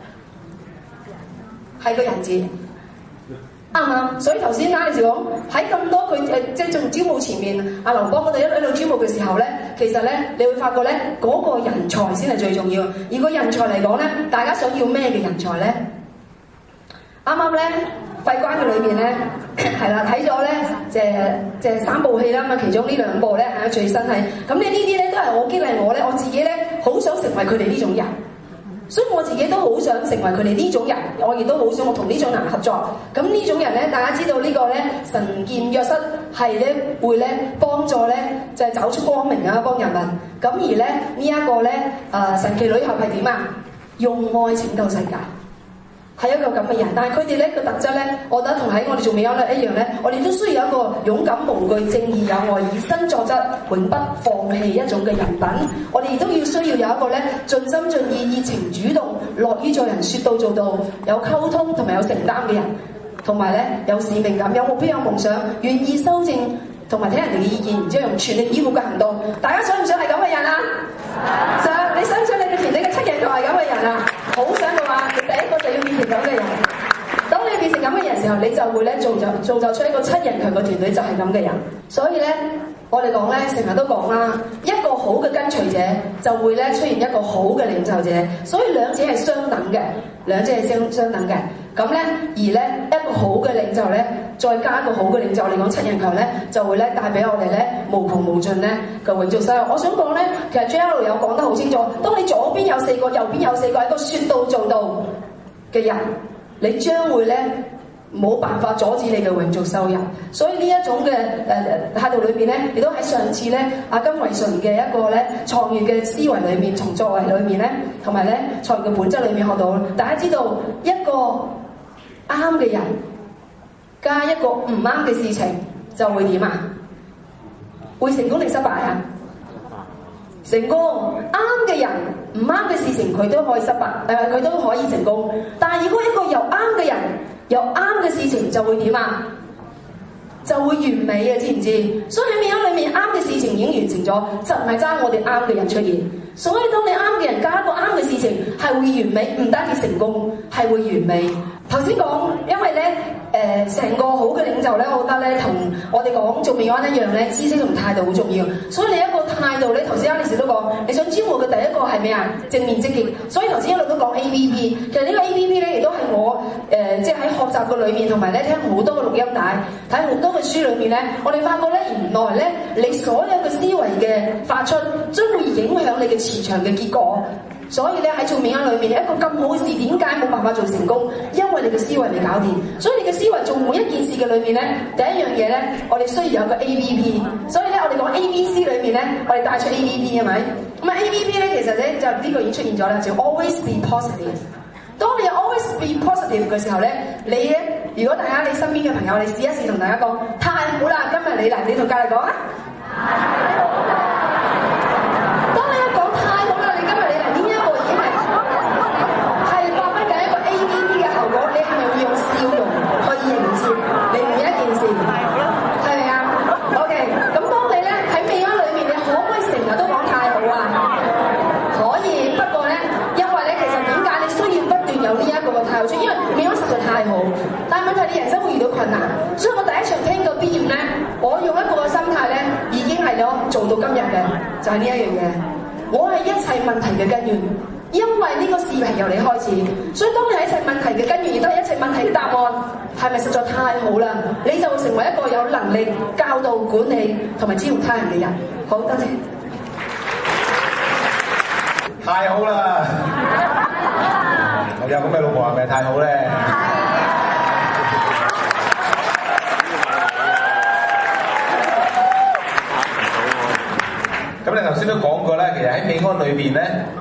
係個人字。啱唔啱？所以頭先啱嘅時候講喺咁多佢即係仲招募前面，阿劉邦嗰度一路招募嘅時候咧，其實咧你會發覺咧嗰個人才先係最重要。而個人才嚟講咧，大家想要咩嘅人才咧？啱啱咧閉關嘅裏面咧係啦，睇咗咧即係3部戲啦嘛，其中呢2部咧係最新係咁咧，呢啲咧都係好激勵我咧，我自己咧好想成為佢哋呢種人。所以我自己都好想成為佢哋呢種人，我亦都好想我同呢種人合作。咁呢種人咧，大家知道呢個咧神劍約瑟係咧會咧幫助咧就係走出光明啊，幫人民。咁而咧呢一個咧神奇女俠係點啊？用愛拯救世界，係一個咁嘅人。但係佢哋咧個特質咧，我覺得同喺我哋做美安咧一樣咧，我哋都需要一個勇敢無懼、正義有愛、以身作則、永不放棄一種嘅人品。我哋亦都要需要有一個咧盡心盡意、熱情主動、樂於助人、説到做到、有溝通同埋有承擔嘅人，同埋咧有使命感、有目標、有夢想、願意修正同埋聽人哋嘅意見，然之後用全力以赴嘅行動。大家想唔想係咁嘅人啊？想！你想唔想你嘅團隊嘅七人就係咁嘅人啊？好想嘅話，你第一個就要變成咁嘅人。當你變成咁嘅人時候，你就會咧造就出一個七人強嘅團隊，就係咁嘅人。所以咧，我哋講咧，成日都講啦，一個好嘅跟隨者就會咧出現一個好嘅領袖者，所以兩者係相等嘅，兩者係相等嘅。咁咧，而咧一個好嘅領袖咧，再加一個好嘅領袖嚟講，七人強咧就會咧帶俾我哋咧無窮無盡咧嘅永續收入。我想講咧，其實 JL 有講得好清楚，當你左邊有4個，右邊有4個，係一個説到做到嘅人，你將會咧冇辦法阻止你嘅永續收入。所以呢一種嘅態度裏邊咧，亦都喺上次咧阿金維純嘅一個咧創業嘅思維裏面，從作為裏面咧，同埋咧創業嘅本質裏面學到，大家知道一個啱嘅人加一個唔啱嘅事情就會點啊？會成功定失敗啊？成功。啱嘅人唔啱嘅事情佢都可以失敗，佢都可以成功。但係如果一個又啱嘅人又啱嘅事情就會點啊？就會完美啊！知唔知？所以喺美安裏面啱嘅事情已經完成咗，就唔係爭我哋啱嘅人出現。所以當你啱嘅人加一個啱嘅事情，係會完美，唔單止成功，係會完美。頭先講，因為咧成個好嘅領袖咧，我覺得咧同我哋講做美安一樣咧，知識同態度好重要。所以你一個態度咧，頭先Alice都講，你想招募嘅第一個係咩啊？正面積極。所以頭先一路都講 ABB， 其實呢個 ABB 咧亦都係我即係喺學習嘅裏面，同埋咧聽好多嘅錄音帶，睇好多嘅書裏面咧，我哋發覺咧原來咧你所有嘅思維嘅發出，將會影響你嘅磁場嘅結果。所以咧喺做美安裏面，一個咁好嘅事點解冇辦法做成功？因為你嘅思維未搞掂。所以你嘅思維做每一件事嘅裏面咧，第一樣嘢咧，我哋需要有個 ABP。所以咧，我哋講 ABC 裏面咧，我哋帶出 ABP 係咪？咁啊 ABP 咧，其實咧就呢個已經出現咗啦，就 always be positive。當你有 always be positive 嘅時候咧，你咧，如果大家你身邊嘅朋友，你試一試同大家講，太好啦！今日你嚟，你同隔離講啊！太好啦！當你一講太好啦，你今日你嚟呢一個已經係發揮緊一個 ABP 嘅效果，你係咪會用笑容去迎接你每一件事？係咪啊 ？OK， 咁當你咧喺美安裏面，你可唔可以成日都講太好啊？可以，不過咧，因為咧，其實點解你需要不斷有呢一個嘅態度出？因為美安實在太好，但係問題你人生會遇到困難，所以我第一場聽個畢業咧，我用一個嘅心態咧，已經係做到今日嘅，就係呢一樣嘢。我係一切問題嘅根源，因為呢個事係由你開始，所以當你係一切問題嘅根源，亦都係一切問題嘅答案，係咪實在太好啦？你就會成為一個有能力教導、管理同埋支援他人嘅人。好，多謝。 太好啦！我有咁嘅老婆係咪太好咧？咁你頭先都講過咧，其實喺美安裏邊咧，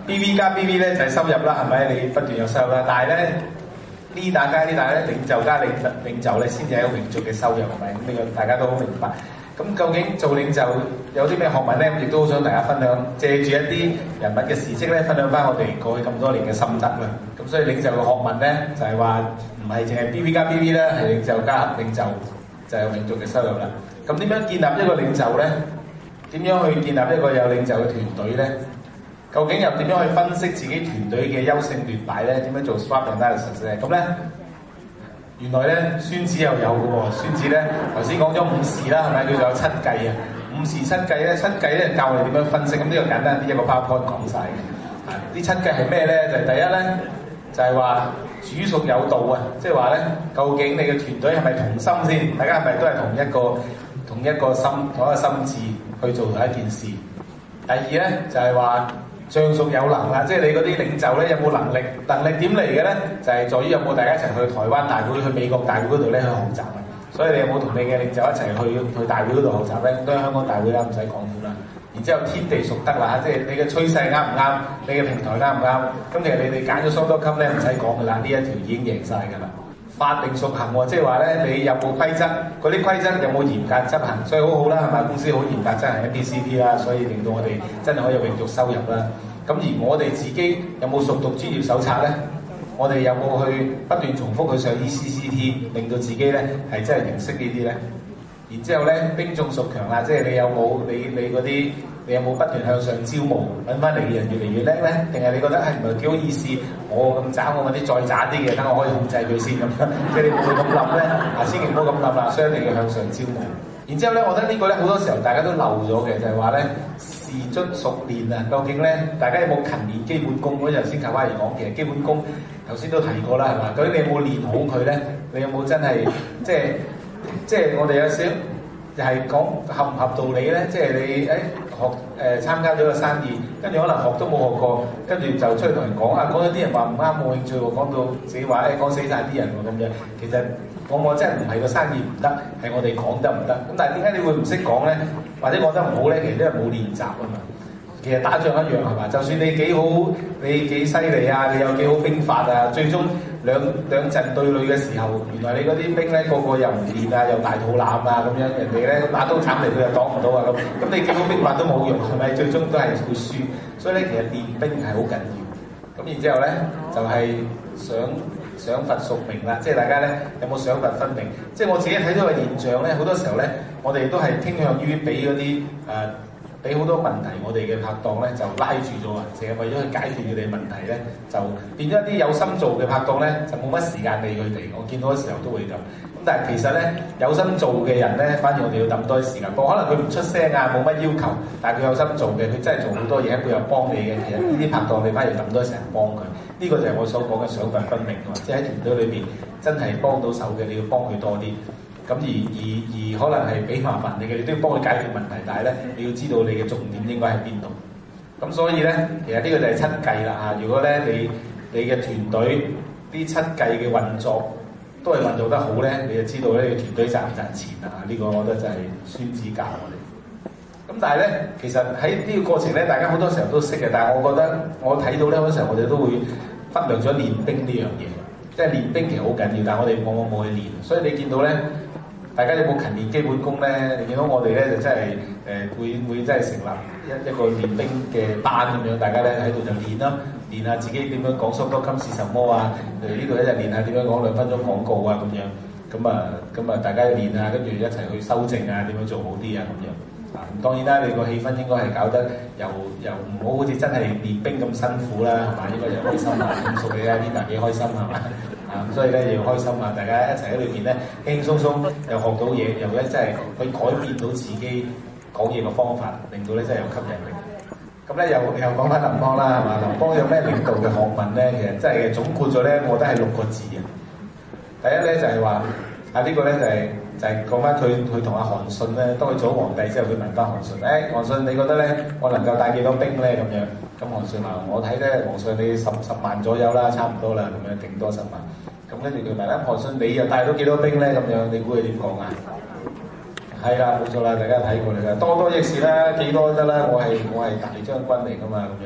BV 加 BV 咧就係收入啦，係咪？你不斷有收入啦，但係咧呢打加呢打咧，領袖加領袖咧先至係一個永續嘅收入，係咪？咁呢個大家都好明白。咁究竟做領袖有啲咩學問咧？亦都好想大家分享，借住一啲人物嘅事蹟咧，分享翻我哋過去咁多年嘅心得啦。咁所以領袖嘅學問咧，就係話唔係淨係 BV 加 BV 啦，係領袖加領袖就係永續嘅收入啦。咁點樣建立一個領袖咧？點樣去建立一個有領袖嘅團隊咧？究竟又點樣去分析自己團隊嘅優勝劣敗咧？點樣做 SWOT analysis 咧？咁咧？原來咧，孫子又有嘅喎。孫子咧，頭先講咗五事啦，係咪？佢仲有七計啊。五事七計咧，七計咧教我哋點樣分析。咁呢個簡單啲，一個 PowerPoint 講晒嘅。呢七計係咩咧？就係第一咧，就係話煮熟有道啊。即係話咧，究竟你嘅團隊係咪同心先？大家係咪都係同一個心志去做同一件事？第二咧，就係話將熟有能啦，即係你嗰啲領袖咧有冇能力？能力點嚟嘅咧？就係在於有冇大家一齊去台灣大會、去美國大會嗰度咧去學習啊！所以你有冇同你嘅領袖一齊去大會嗰度學習咧？都係香港大會啦，唔使講添啦。然之後天地熟得啦，即係你嘅趨勢啱唔啱？你嘅平台啱唔啱？咁其實你哋揀咗相多級咧，唔使講噶啦，呢一條已經贏晒噶啦。法定熟行喎，即係話咧，你有冇規則？嗰啲規則有冇嚴格執行？所以好好啦，係咪？公司好嚴格執行 MBCP 啦，所以令到我哋真係可以永續收入啦。咁而我哋自己有冇熟讀專業手冊咧？我哋有冇去不斷重複去上 ECCT， 令到自己咧係真係認識呢啲咧？然之後咧，兵眾熟強啦，即係你有冇你嗰啲，你有冇不斷向上招募，揾翻嚟嘅人越嚟越叻咧？定係你覺得係唔係幾好意思？我咁渣，我揾啲再渣啲嘅，等我可以控制佢先咁樣。即係你唔會咁諗咧，千祈唔好咁諗啦，所以一定要向上招募。然之後咧，我覺得呢個咧好多時候大家都漏咗嘅，就係話咧事卒熟練啊。究竟咧，大家有冇勤練基本功？嗰陣先卡巴爾講，其實基本功頭先都提過啦，係嘛？究竟你有冇練好佢咧？你有冇真係即係我哋有少又係講合唔合道理咧？即係你參加咗個生意，跟住可能學都冇學過，跟住就出去同人講啊，講咗啲人話唔啱，冇興趣喎，講到自己話講死晒啲人喎咁樣。其實我真係唔係個生意唔得，係我哋講得唔得。咁但係點解你會唔識講咧？或者講得唔好咧？其實都係冇練習啊嘛。其實打仗一樣係嘛？就算你幾好，你幾犀利啊，你有幾好兵法啊，最終兩陣對壘嘅時候，原來你嗰啲兵咧個個又唔練啊，又大肚腩啊咁樣，人哋咧打刀斬嚟佢又擋唔到啊咁你幾好兵法都冇用係咪？最終都係會輸。所以咧其實練兵係好緊要。咁然之後咧就係賞罰孰明啦，即係大家咧有冇賞罰分明？即係我自己睇到嘅現象咧，好多時候咧我哋都係傾向於俾嗰啲俾好多問題，我哋嘅拍檔咧就拉住咗啊！淨係為咗去解決佢哋問題咧，就變咗一啲有心做嘅拍檔咧，就冇乜時間理佢哋。我見到嘅時候都會咁。咁但係其實咧，有心做嘅人咧，反而我哋要抌多啲時間。可能佢唔出聲啊，冇乜要求，但係佢有心做嘅，佢真係做好多嘢，佢又幫你嘅。其實呢啲拍檔你反而抌多時間幫佢。呢個就係我所講嘅賞罰分明喎，即係喺團隊裏邊真係幫到手嘅，你要幫佢多啲。咁而可能係俾麻煩你嘅，你都要幫佢解決問題。但係咧，你要知道你嘅重點應該喺邊度。咁所以咧，其實呢個就係七計啦嚇。如果咧你嘅團隊啲七計嘅運作都係運作得好咧，你就知道咧你嘅團隊賺唔賺錢啊？呢個我覺得就係孫子教我哋。咁但係咧，其實喺呢個過程咧，大家好多時候都識嘅。但係我覺得我睇到咧，好多時候我哋都會忽略咗練兵呢樣嘢。即係練兵其實好緊要，但係我哋往往冇去練。所以你見到咧。大家有冇勤練基本功咧？你見到我哋咧就真係會真係成立一個練兵嘅班咁樣，大家咧喺度就練啦，練下自己點樣講蘇多金是什麼啊？呢度咧就練下點樣講2分鐘廣告啊咁樣。咁啊大家練下，跟住一齊去修正啊，點樣做好啲啊咁樣。咁當然啦，你個氣氛應該係搞得又唔好好似真係練兵咁辛苦啦，係嘛？應該又開心啊，咁熟你啊，Linda幾開心係嘛？所以咧要開心啊！大家一齊喺裏邊咧輕輕鬆鬆又學到嘢，又咧真係去改變到自己講嘢嘅方法，令到咧真係有吸引力。咁咧又講翻林邦啦，係嘛？林邦有咩領導嘅學問咧？其實真係總括咗咧，我覺得係6個字啊。第一咧就係話呢個咧就係講翻佢同阿韓信咧，當佢做咗皇帝之後，佢問翻韓信：韓信你覺得咧我能夠帶幾多兵咧？咁樣咁韓信話：我睇咧皇上你十萬左右啦，差唔多啦，咁樣頂多10萬。咁跟住佢問啦，韓信你又帶到幾多兵咧？咁樣你估佢點講啊？係啦，冇錯啦，大家睇過嚟啦，多益善啦，幾多得啦？我係大將軍嚟噶嘛，咁樣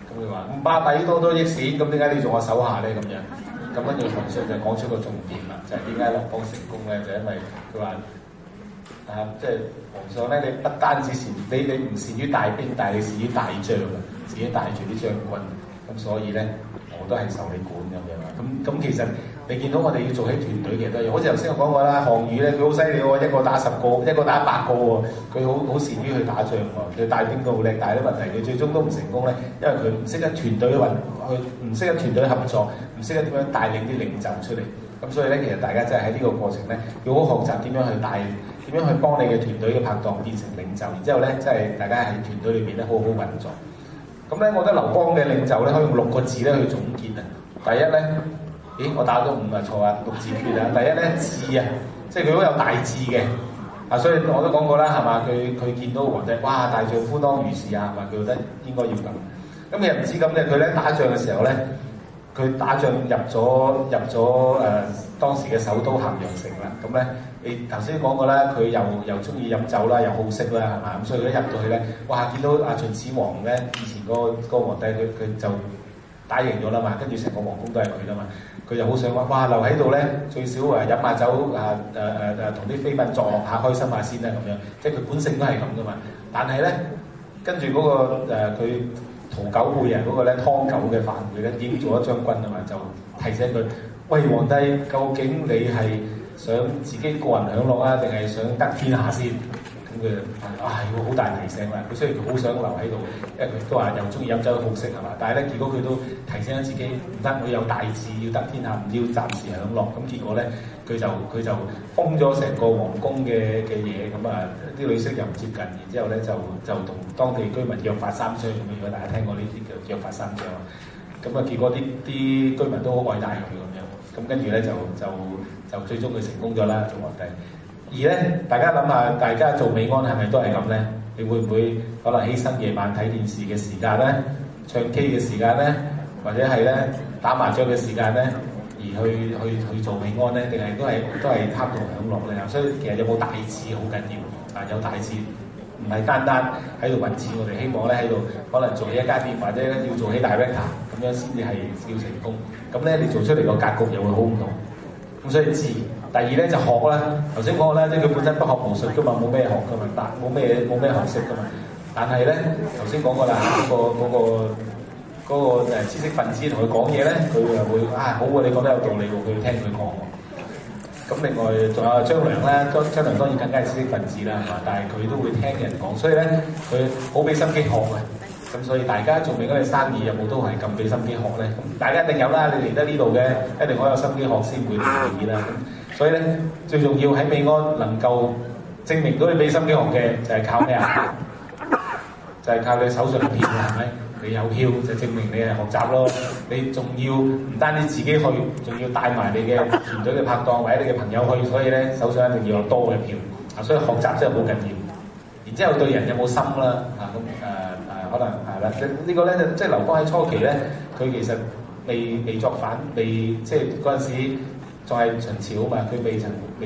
咁佢話唔巴閉多益善，咁點解你做我手下咧咁樣？咁跟住皇上就講出個重點啦，就係點解劉邦成功咧？就因為佢話即係皇上咧，你不單止你唔善於帶兵，但係你善於帶將啊，自己帶住啲將軍，咁所以咧我都係受你管咁樣啦。咁其實你見到我哋要做起團隊，其實都有，好似頭先我講過啦，項羽咧佢好犀利喎，一個打10個，一個打100個喎，佢好善於去打仗喎，佢帶兵都好叻，但係啲問題佢最終都唔成功咧，因為佢唔識得團隊唔識得團隊合作，唔識得點樣帶領啲領袖出嚟。咁所以咧，其實大家真係喺呢個過程咧，要好學習點樣去帶，點樣去幫你嘅團隊嘅拍檔變成領袖，然之後咧，即係大家喺團隊裏邊咧好好運作。咁咧，我覺得劉邦嘅領袖咧，可以用6個字咧去總結啊。第一咧，我打咗5啊錯啊，6字訣啊。第一咧，智啊，即係佢好有大志嘅啊。所以我都講過啦，係嘛？佢見到皇帝，哇！大丈夫當如是啊，係嘛？佢覺得應該要咁。咁你又唔知咁嘅，佢咧打仗嘅時候咧。佢打仗入咗當時嘅首都咸陽城啦，咁咧你頭先講過啦，佢又中意飲酒啦，又好色啦，係嘛？咁所以佢一入到去咧，哇！見到阿秦始皇咧，以前個皇帝佢就打贏咗啦嘛，跟住成個皇宮都係佢啦嘛，佢就好想話，哇！留喺度咧，最少飲下酒同啲妃嬪作樂下開心下先啦咁樣，即係佢本性都係咁噶嘛。但係咧，跟住嗰個佢。屠狗輩人嗰個咧湯狗嘅反會咧，已經做咗將軍啊嘛，就提醒佢：喂，皇帝，究竟你係想自己個人享樂啊，定係想得天下先？咁佢要好大提醒啦。佢雖然佢好想留喺度，因為佢都話又中意飲酒好色係嘛，但係咧結果佢都提醒咗自己唔得，我有大志要得天下，唔要暫時享樂。咁結果咧，佢就封咗成個皇宮嘅嘢，咁啊啲女色又唔接近，然之後咧就同當地居民約法3章咁樣。如果大家聽過呢啲叫約法3章，咁啊結果啲居民都好愛戴佢咁樣。咁跟住咧就最終佢成功咗啦，做皇帝。而咧，大家諗下，大家做美安係咪都係咁咧？你會唔會可能犧牲夜晚睇電視嘅時間咧、唱 K 嘅時間咧，或者係咧打麻雀嘅時間咧，而去做美安咧？定係都係貪圖享樂咧？所以其實有冇大志好緊要啊！有大志唔係單單喺度揾錢，我哋希望咧喺度可能做起一間店，或者咧要做起 director 咁樣先至係要成功。咁咧你做出嚟個格局又會好唔同。咁所以智。第二咧就學啦，頭先講啦，即係佢本身不學無術噶嘛，冇咩學噶嘛，冇咩學識噶嘛。但係咧頭先講過啦，嗰個知識分子同佢講嘢咧，佢又會好喎，你講得有道理喎，佢要聽佢講喎。咁另外仲有張良啦，張良當然更加係知識分子啦，係嘛？但係佢都會聽人講，所以咧佢好俾心機學嘅。咁所以大家做美安嘅生意有冇都係咁俾心機學咧？咁大家一定有啦，你嚟得呢度嘅一定好有心機學先會滿意啦。所以咧，最重要喺美安能夠證明到你俾心機學嘅，就係靠咩啊？就係靠你手上嘅票，係咪？你有票就證明你係學習咯。你仲要唔單止自己去，仲要帶埋你嘅團隊嘅拍檔或者你嘅朋友去，所以咧手上一定要有多嘅票。啊，所以學習真係好緊要。然之後對人有冇心啦？可能係啦。呢個咧即係劉邦喺初期咧，佢其實未作反，即係嗰陣時。仲係秦朝啊嘛，佢未曾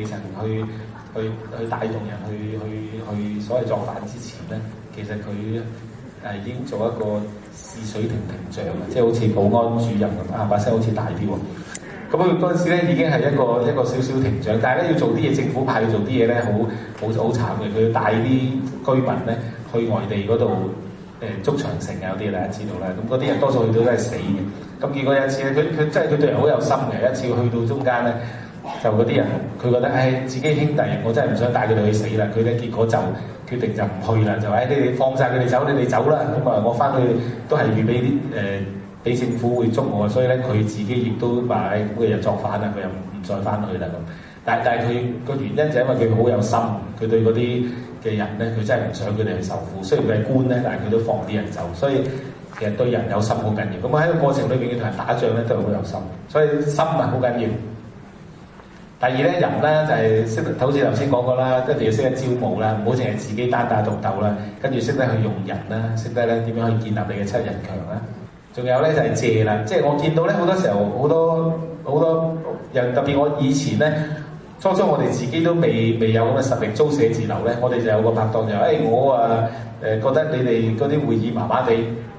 去帶動人去所謂作反之前咧，其實佢已經做一個試水亭亭長啊，即係好似保安主任咁啊，把聲好似大啲喎。咁佢嗰陣時咧已經係一個小小亭長，但係咧要做啲嘢，政府派佢做啲嘢咧，好慘嘅。佢要帶啲居民咧去外地嗰度築長城啊，有啲大家知道啦。咁嗰啲人多數去到都係死嘅。咁結果有一次咧，佢真係佢對人好有心嘅。一次去到中間咧，就嗰啲人佢覺得自己兄弟，我真係唔想帶佢哋去死啦。佢咧結果就決定就唔去啦，就話你哋放晒佢哋走，你哋走啦。咁啊，我翻去都係預備啲俾政府會捉我，所以咧佢自己亦都話佢又作反啦，佢又唔再翻去啦咁。但係佢個原因就係因為佢好有心，佢對嗰啲嘅人咧，佢真係唔想佢哋去受苦。雖然佢係官咧，但係佢都放啲人走，所以。其實對人有心好緊要，咁喺個過程裏邊要同人打仗咧都係好有心，所以心啊好緊要。第二咧，人咧就係識得，好似頭先講過啦，一定要識得招募啦，唔好淨係自己單打獨鬥啦，跟住識得去用人啦，識得咧點樣去建立你嘅七人強啦。仲有咧就係借啦，即係我見到咧好多時候好多人，特別我以前咧初初我哋自己都未有咁嘅實力租寫字樓咧，我哋就有個拍檔就我覺得你哋嗰啲會議麻麻地。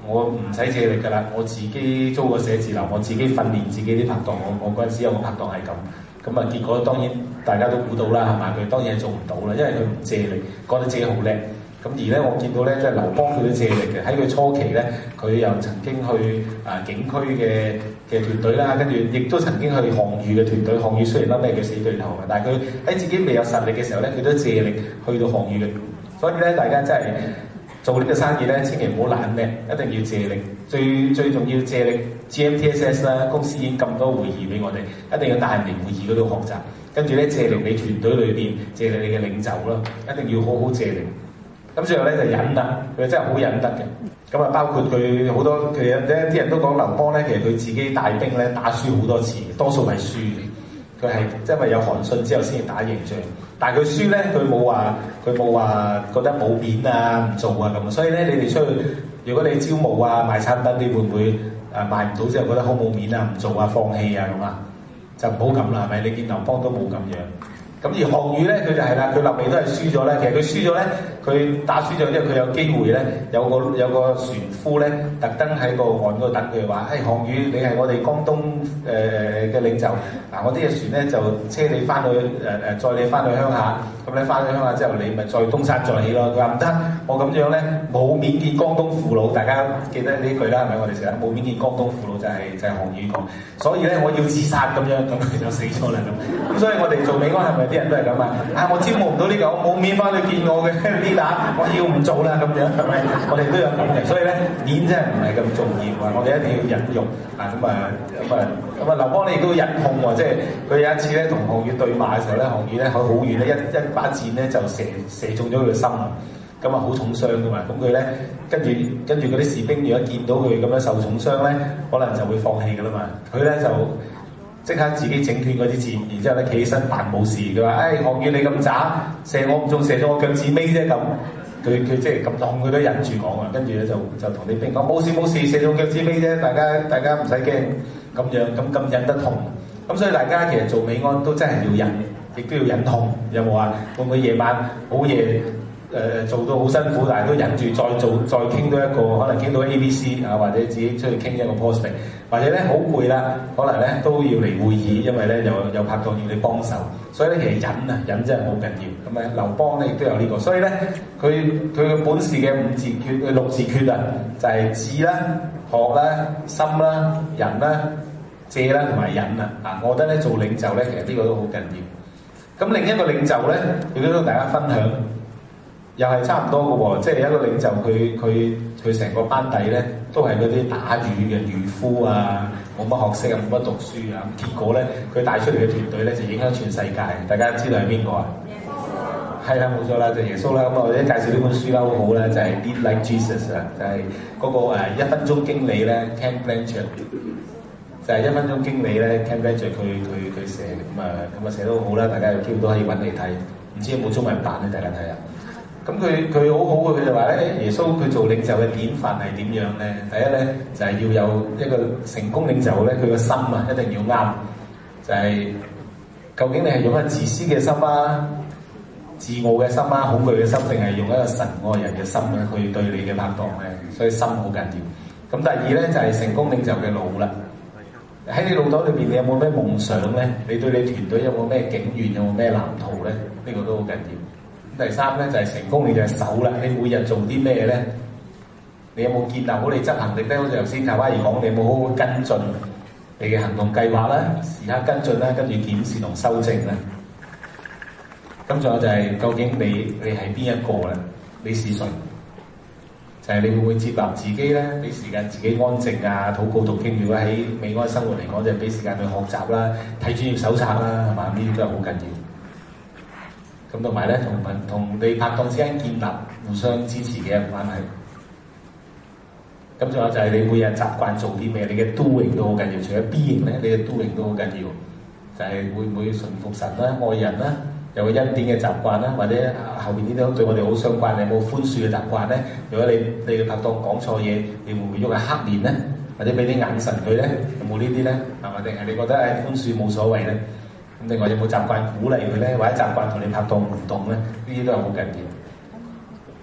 我唔使借力㗎啦，我自己租個寫字樓，我自己訓練自己啲拍檔。我嗰陣時有個拍檔係咁啊，結果當然大家都估到啦，係嘛？佢當然係做唔到啦，因為佢唔借力，覺得自己好叻。咁而咧，我見到咧，即係劉邦佢都借力嘅。喺佢初期咧，佢又曾經去警區嘅團隊啦，跟住亦都曾經去項羽嘅團隊。項羽雖然咧咩叫死對頭嘅，但係佢喺自己未有實力嘅時候咧，佢都借力去到項羽嘅。所以咧，大家真係做呢個生意咧，千祈唔好懶咩，一定要借力。最重要借力 GMTSS 啦，公司已經咁多會議俾我哋，一定要帶人嚟會議嗰度學習。跟住咧，借力你團隊裏邊，借力你嘅領袖啦，一定要好好借力。咁最後咧就忍啦，佢真係好忍得嘅。咁啊，包括佢好多，其實咧啲人都講劉邦咧，其實佢自己帶兵咧打輸好多次，多數係輸嘅。佢係因為有韓信之後先至打贏仗，但係佢輸咧，佢冇話覺得冇面啊，唔做啊咁。所以咧，你哋出去，如果你招募啊賣產品，你會唔會賣唔到之後覺得好冇面啊，唔做啊，放棄啊咁啊？就唔好咁啦，係咪？你見劉邦都冇咁樣。咁而項羽咧，佢就係啦，佢落尾都係輸咗咧。其實佢輸咗咧，佢打輸咗之後，佢有機會咧，有個船夫咧，特登喺個岸嗰度等佢話：項羽，你係我哋江東嘅領袖，嗱，我啲嘅船咧就車你翻去載你翻去鄉下。咁你翻去鄉下之後，你咪再東山再起咯。佢話唔得，我咁樣咧冇面見江東父老。大家記得呢句啦，係咪？我哋成日冇面見江東父老就係項羽講。所以咧，我要自殺咁樣，咁佢就死咗啦咁。所以我哋做美安係咪啲人都係咁啊？我招募唔到呢個，我冇面翻去見我嘅 leader，我要唔做啦咁樣，係咪？我哋都有咁嘅。所以咧，面真係唔係咁重要啊！我哋一定要忍辱啊！咁啊，劉邦咧亦都忍痛喎，即係佢有一次咧同項羽對罵嘅時候咧，項羽咧喺好遠咧一把箭咧就射中咗佢嘅心啊！咁啊好重傷噶嘛，咁佢咧跟住嗰啲士兵如果見到佢咁樣受重傷咧，可能就會放棄噶啦嘛。佢咧就即刻自己整斷嗰啲箭，然之後咧企起身扮冇事。佢話：項羽你咁渣，射我唔中，射咗我腳趾尾啫咁。佢即係咁當佢都忍住講啊。跟住咧就同啲兵講：冇事，射咗我腳趾尾啫，大家唔使驚咁樣咁忍得痛。咁所以大家其實做美安都真係要忍，亦都要忍痛。有冇啊？會唔會夜晚好夜做到好辛苦，但係都忍住再傾多一個，可能傾到 ABC 啊，或者自己出去傾一個 posting， 或者咧好攰啦，可能咧都要嚟會議，因為咧有拍檔要你幫手。所以咧其實忍真係好緊要。咁啊，劉邦咧亦都有呢個，所以咧佢嘅本事嘅六字訣啊，就係智啦、學啦、心啦、仁啦、借啦同埋忍啊！我覺得咧做領袖咧，其實呢個都好緊要。咁另一個領袖咧，亦都同大家分享，又係差唔多嘅喎。即係有一個領袖，佢成個班底咧，都係嗰啲打魚嘅漁夫啊，冇乜學識啊，冇乜讀書啊。結果咧，佢帶出嚟嘅團隊咧，就影響全世界。大家知道係邊個啊？係啦，冇錯啦，就耶穌啦。咁我哋介紹呢本書啦，好好啦，就係 Lead Like Jesus 啊，就係嗰個1分鐘經理咧 Ken Blanchard。就係1分鐘經理咧 Ken Blanchard 佢寫嘅，咁啊寫得好好啦，大家有機會都可以揾嚟睇。唔知有冇中文版咧？大家睇下。咁佢好好嘅，佢就話咧，耶穌佢做領袖嘅典範係點樣咧？第一咧就係要有一個成功領袖咧，佢個心啊一定要啱。就係究竟你係用一個自私嘅心啊、自傲嘅心啊、恐懼嘅心，定係用一個神愛人嘅心咧去對你嘅拍檔咧？所以心好緊要。咁第二咧就係成功領袖嘅腦啦。喺你腦袋裏邊，你有冇咩夢想咧？你對你團隊有冇咩景願？有冇咩藍圖咧？呢個都好緊要。第三咧就係成功你嘅手啦。你每日做啲咩咧？你有冇建立好你執行力咧？好似頭先卡巴爾講，你有冇好好跟進你嘅行動計劃啦？時刻跟進啦，跟住檢視同修正啦。咁仲有就係究竟你係邊一個咧？你是誰？就係你會唔會接納自己咧？俾時間自己安靜啊，禱告讀經。如果喺美安生活嚟講，就係俾時間去學習啦，睇專業手冊啦，係嘛？呢啲都係好緊要。咁同埋咧，同你拍檔之間建立互相支持嘅關係。咁仲有就係你每日習慣做啲咩？你嘅 doing 都好緊要。除咗 being 咧，你嘅 doing 都好緊要。就係會唔會順服神啦、愛人啦？有個恩典嘅習慣啦，或者後邊啲都對我哋好相關。你有冇寬恕嘅習慣咧？如果你嘅拍檔講錯嘢，你會唔會喐下黑面咧？或者俾啲眼神佢咧？有冇呢啲咧？係咪？定係你覺得寬恕冇所謂咧？咁另外有冇習慣鼓勵佢咧？或者習慣同你拍檔互動咧？呢啲都係好緊要。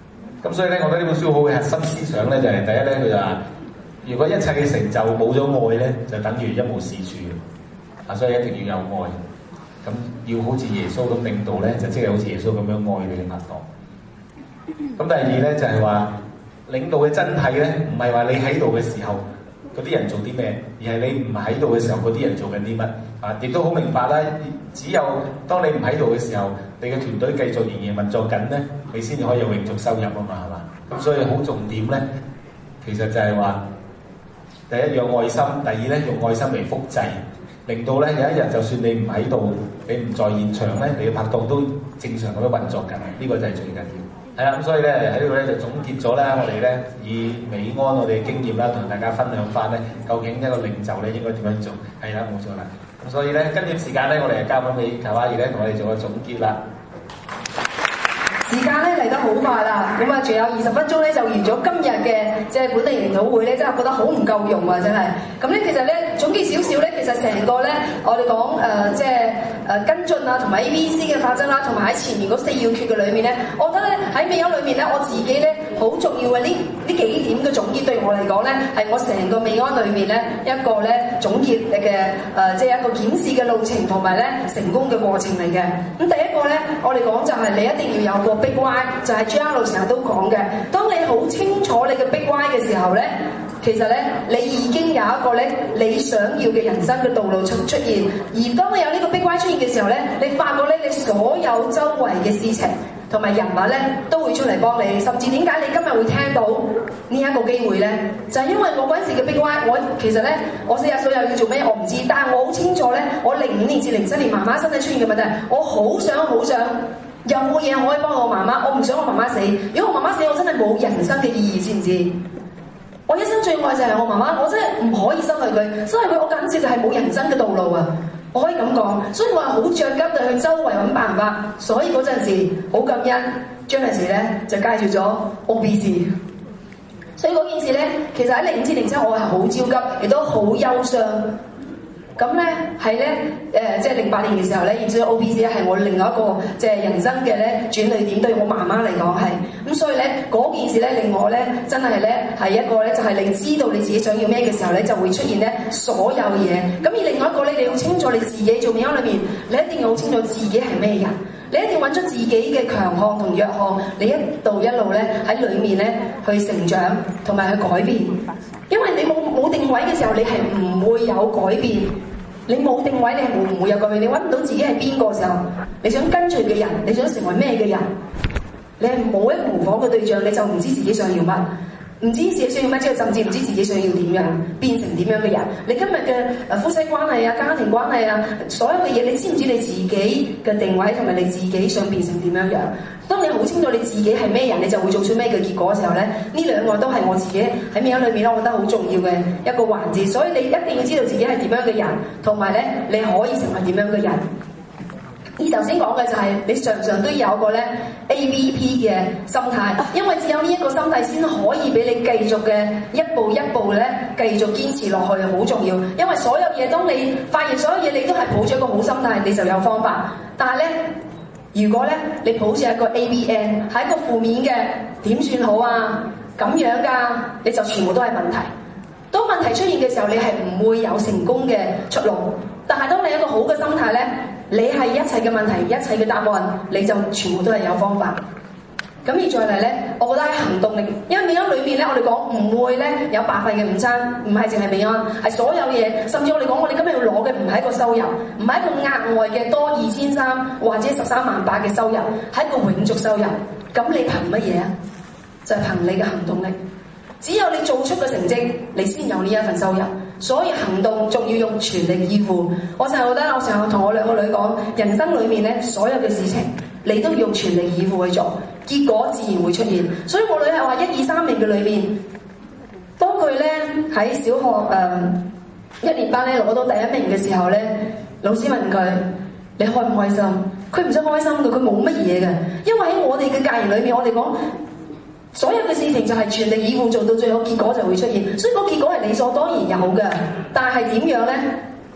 咁所以咧，我覺得呢本書好嘅核心思想咧就係第一咧，佢就話：如果一切嘅成就冇咗愛咧，就等於一無是處。啊，所以一定要有愛。咁要好似耶穌咁領導咧，就即係好似耶穌咁樣愛你嘅拍檔。咁第二咧就係話，領導嘅真諦咧，唔係話你喺度嘅時候嗰啲人做啲咩，而係你唔喺度嘅時候嗰啲人做緊啲乜。啊，亦都好明白啦。只有當你唔喺度嘅時候，你嘅團隊繼續仍然運作緊咧，你先至可以有永續收入啊嘛，係嘛？咁所以好重點咧，其實就係話，第一用愛心，第二咧用愛心嚟複製，令到咧有一日就算你唔喺度，你唔在現場咧，你嘅拍檔都正常咁樣運作緊，呢個就係最緊要。係啦，咁所以咧喺呢度咧就總結咗啦，我哋咧以美安我哋嘅經驗啦，同大家分享翻咧，究竟一個領袖咧應該點樣做？係啦，冇錯啦。咁所以咧跟住時間咧，我哋就交翻俾卡哇伊咧同我哋做個總結啦。 時間咧嚟得好快啦，咁啊仲有20分鐘咧就完咗今日嘅即係本地研討會咧，真係覺得好唔夠用啊！真係。咁咧其實咧總結少少咧，其實成個咧我哋講即係跟進啊，同埋 ABC 嘅法則啦，同埋喺前面嗰4要訣嘅裏面咧，我覺得咧喺美安裏面咧，我自己咧好重要嘅呢幾點嘅總結對我嚟講咧，係我成個美安裏面咧一個咧總結嘅即係一個檢視嘅路程同埋咧成功嘅過程嚟嘅。咁第一個咧，我哋講就係你一定要有個Big Why， 就係 Gianlu 成日都講嘅。當你好清楚你嘅 Big Why 嘅時候咧，其實咧你已經有一個咧你想要嘅人生嘅道路出現。而當你有呢個 Big Why 出現嘅時候咧，你發覺咧你所有周圍嘅事情同埋人物咧都會出嚟幫你。甚至點解你今日會聽到呢一個機會咧？就係因為我嗰陣時嘅 Big Why， 我其實咧我40歲又要做咩我唔知，但係我好清楚咧，我05年至07年媽媽身體出現嘅問題，我好想有冇嘢可以幫我媽媽？我唔想我媽媽死。如果我媽媽死，我真係冇人生嘅意義，知唔知？我一生最愛就係我媽媽，我真係唔可以失去佢，失去佢我簡直就係冇人生嘅道路啊！我可以咁講，所以我係好着急地去周圍揾辦法。所以嗰陣時好感恩，張麗時咧就介紹咗 OBC。所以嗰件事咧，其實喺05至07我係好焦急，亦都好憂傷。咁咧係咧即係08年嘅時候咧，然之後 OBC 係我另外一個即係人生嘅咧轉捩點，對我媽媽嚟講係咁，所以咧嗰件事咧令我咧真係咧係一個咧就係你知道你自己想要咩嘅時候咧，就會出現咧所有嘢。咁而另外一個咧，你要清楚你自己做美安裏面，你一定要好清楚自己係咩人，你一定要揾出自己嘅強項同弱項，你一路咧喺裏面咧去成長同埋去改變。因為你冇定位嘅時候，你係唔會有改變。你冇定位，你係唔會有改變。你揾唔到自己係邊個時候，你想跟隨嘅人，你想成為咩嘅人，你係冇一個模仿嘅對象，你就唔知自己想要乜，唔知自己想要乜之後，甚至唔知自己想要點樣，變成點樣嘅人。你今日嘅夫妻關係啊、家庭關係啊，所有嘅嘢，你知唔知你自己嘅定位同埋你自己想變成點樣樣？當你好清楚你自己係咩人，你就會做出咩嘅結果嘅時候咧，呢兩個都係我自己喺美安裏面咧，我覺得好重要嘅一個環節。所以你一定要知道自己係點樣嘅人，同埋咧你可以成為點樣嘅人。而頭先講嘅就係你常常都有個咧 AVP 嘅心態，因為只有呢一個心態先可以俾你繼續嘅一步一步咧繼續堅持落去，好重要。因為所有嘢，當你發現所有嘢你都係抱住一個好心態，你就有方法。但係咧，如果咧你抱住一個 ABN 係一個負面嘅，點算好啊？咁樣㗎，你就全部都係問題。當問題出現嘅時候，你係唔會有成功嘅出路。但係當你一個好嘅心態咧，你係一切嘅問題、一切嘅答案，你就全部都係有方法。咁而再嚟咧，我覺得喺行動力，因為美安裏面咧，我哋講唔會咧有白費嘅午餐，唔係淨係美安，係所有嘢，甚至我哋講我哋今日要攞嘅唔係一個收入，唔係一個額外嘅多2300或者138000嘅收入，係一個永續收入。咁你憑乜嘢啊？就係憑你嘅行動力。只有你做出嘅成績，你先有呢一份收入。所以行動仲要用全力以赴。我成日覺得，我成日同我兩個女講，人生裏面咧所有嘅事情，你都要用全力以赴去做，結果自然會出現。所以我女係話1、2、3年嘅裏面，當佢咧喺小學1年班咧攞到第1名嘅時候咧，老師問佢：你開唔開心？佢唔想開心嘅，佢冇乜嘢嘅。因為喺我哋嘅教研裏面，我哋講。所有嘅事情就係全力以赴做到最後，結果就會出現。所以個結果係理所當然有嘅，但係點樣咧？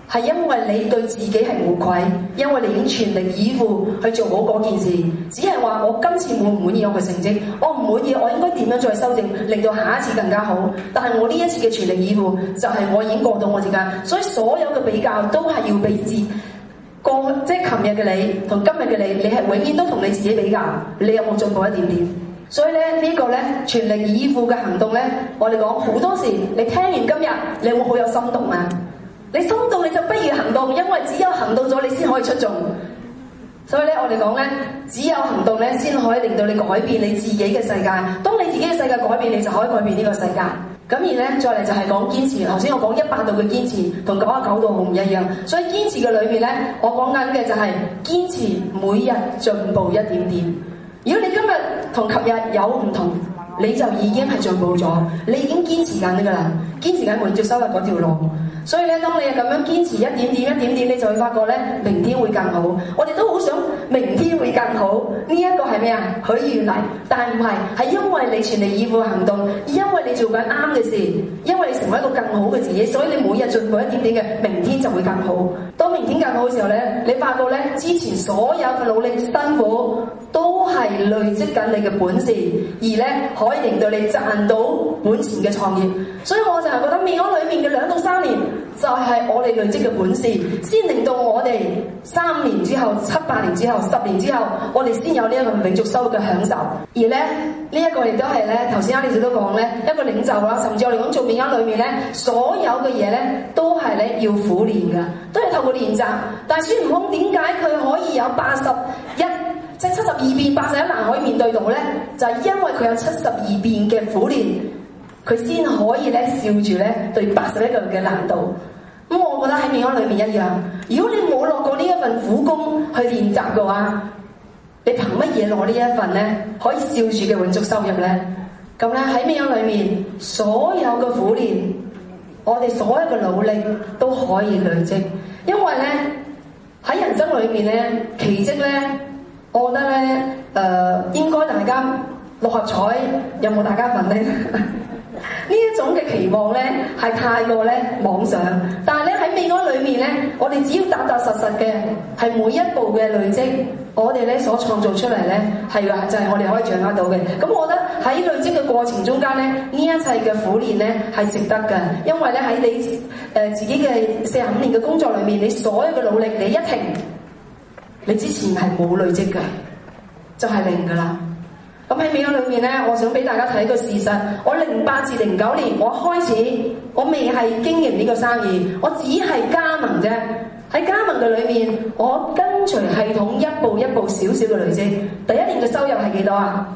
係因為你對自己係無愧，因為你已經全力以赴去做好嗰件事。只係話我今次滿唔滿意我嘅成績，我唔滿意，我應該點樣再修正，令到下一次更加好。但係我呢一次嘅全力以赴，就係我已經過到我自己。所以所有嘅比較都係要比自過，即係琴日嘅你同今日嘅你，你係永遠都同你自己比較，你有冇進步一點點？所以咧呢個咧全力以赴嘅行動咧，我哋講好多時，你聽完今日，你會好有心動啊！你心動你就不如行動，因為只有行動咗，你先可以出眾。所以咧，我哋講咧，只有行動咧，先可以令到你改變你自己嘅世界。當你自己嘅世界改變，你就可以改變呢個世界。咁而咧，再嚟就係講堅持。頭先我講100度嘅堅持，同99度好唔一樣。所以堅持嘅裏面咧，我講緊嘅就係堅持每日進步一點點。如果你今日同琴日有唔同，你就已經係進步咗，你已經堅持緊㗎啦，堅持緊滿足收入嗰條路。所以咧，當你係咁樣堅持一點點一點點，你就會發覺咧，明天會更好。我哋都好想明天會更好，呢一個係咩啊？許願嚟，但係唔係，係因為你全力以赴行動，因為你做緊啱嘅事，因為你成為一個更好嘅自己，所以你每日進步一點點嘅，明天就會更好。當明天更好嘅時候咧，你發覺咧，之前所有嘅努力辛苦都係累積緊你嘅本事，而咧可以令到你賺到本錢嘅創業。所以我就係覺得面嗰裏面嘅2到3年，就係我哋累積嘅本事，先令到我哋3年之後、7、8年之後、10年之後，我哋先有呢一個永續收入嘅享受。而咧呢一個亦都係咧，頭先阿李小都講咧，一個領袖啦，甚至我哋講做面嗰裏面咧，所有嘅嘢咧都係咧要苦練㗎，都係透過練習。但係孫悟空點解佢可以有即係72變81難可以面對到咧？就係因為佢有72變嘅苦練。佢先可以咧笑住咧對81個嘅難度。咁我覺得喺面嗰裏面一樣。如果你冇落過呢一份苦功去練習嘅話，你憑乜嘢攞呢一份咧可以笑住嘅永續收入咧？咁咧喺面嗰裏面，所有嘅苦練，我哋所有嘅努力都可以累積。因為咧喺人生裏面咧，奇蹟咧，我覺得咧應該大家6合彩有冇大家份咧？呢一種嘅期望咧係太過咧妄想，但係咧喺美安裏面咧，我哋只要踏踏實實嘅係每一步嘅累積，我哋咧所創造出嚟咧係就係我哋可以掌握到嘅。咁我覺得喺累積嘅過程中間咧，呢一切嘅苦練咧係值得嘅，因為咧喺你自己嘅45年嘅工作裏面，你所有嘅努力你一停，你之前係冇累積嘅，就係零㗎啦。咁喺美安裏面咧，我想俾大家睇一個事實。我08至09年，我未係經營呢個生意，我只係加盟啫。喺加盟嘅裏面，我跟隨系統一步一步少少嘅累積。第一年嘅收入係幾多啊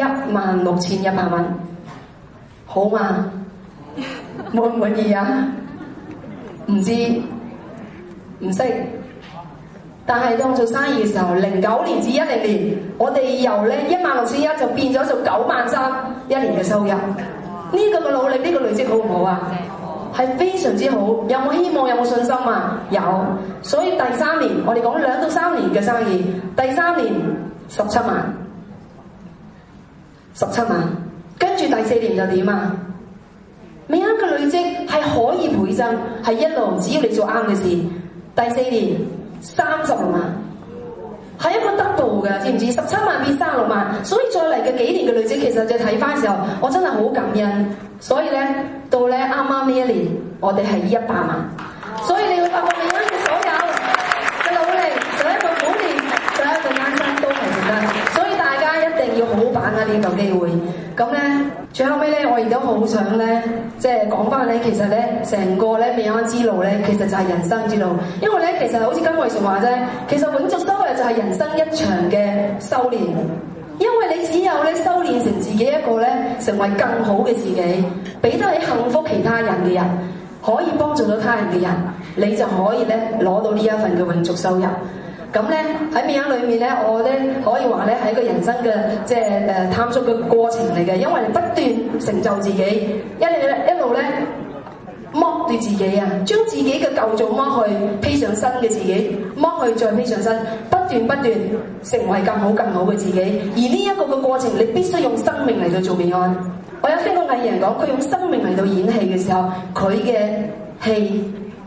？16,100蚊，好嘛？滿唔滿意啊？唔知，唔識。但係當做生意嘅時候，09年至10年，我哋由咧16,100就變咗做93,000一年嘅收入。呢個嘅努力，呢個累積好唔好啊？係非常之好。有冇希望？有冇信心啊？有。所以第3年，我哋講2到3年嘅生意，第3年17萬，17萬。跟住第4年就點啊？每一個累積係可以倍增，係一路只要你做啱嘅事。第4年36萬，係一個 double 嘅，知唔知？17萬變36萬，所以再嚟嘅幾年嘅累積，其實就睇翻嘅時候，我真係好感恩。所以咧，到咧啱啱呢一年，我哋係100萬。所以你會發覺你啱嘅所有嘅努力，所有嘅苦練，所有嘅艱辛都係值得。所以大家一定要好好把握呢個機會。咁咧，最後尾咧，我亦都好想咧，即係講翻咧，其實咧，成個咧美安之路咧，其實就係人生之路。因為咧，其實好似金惠淑話啫，其實永續收入就係人生一場嘅修煉。因為你只有咧修煉成自己一個咧，成為更好嘅自己，俾得起幸福其他人嘅人，可以幫助到他人嘅人，你就可以咧攞到呢一份嘅永續收入。咁咧喺美安裏面咧，我咧可以話咧係一個人生嘅即係探索嘅過程嚟嘅，因為你不斷成就自己，一路咧剝奪自己啊，將自己嘅舊造剝去，披上新嘅自己，剝去再披上新，不斷成為更好嘅自己。而呢一個嘅過程，你必須用生命嚟到做美安。我有聽過藝人講，佢用生命嚟到演戲嘅時候，佢嘅戲，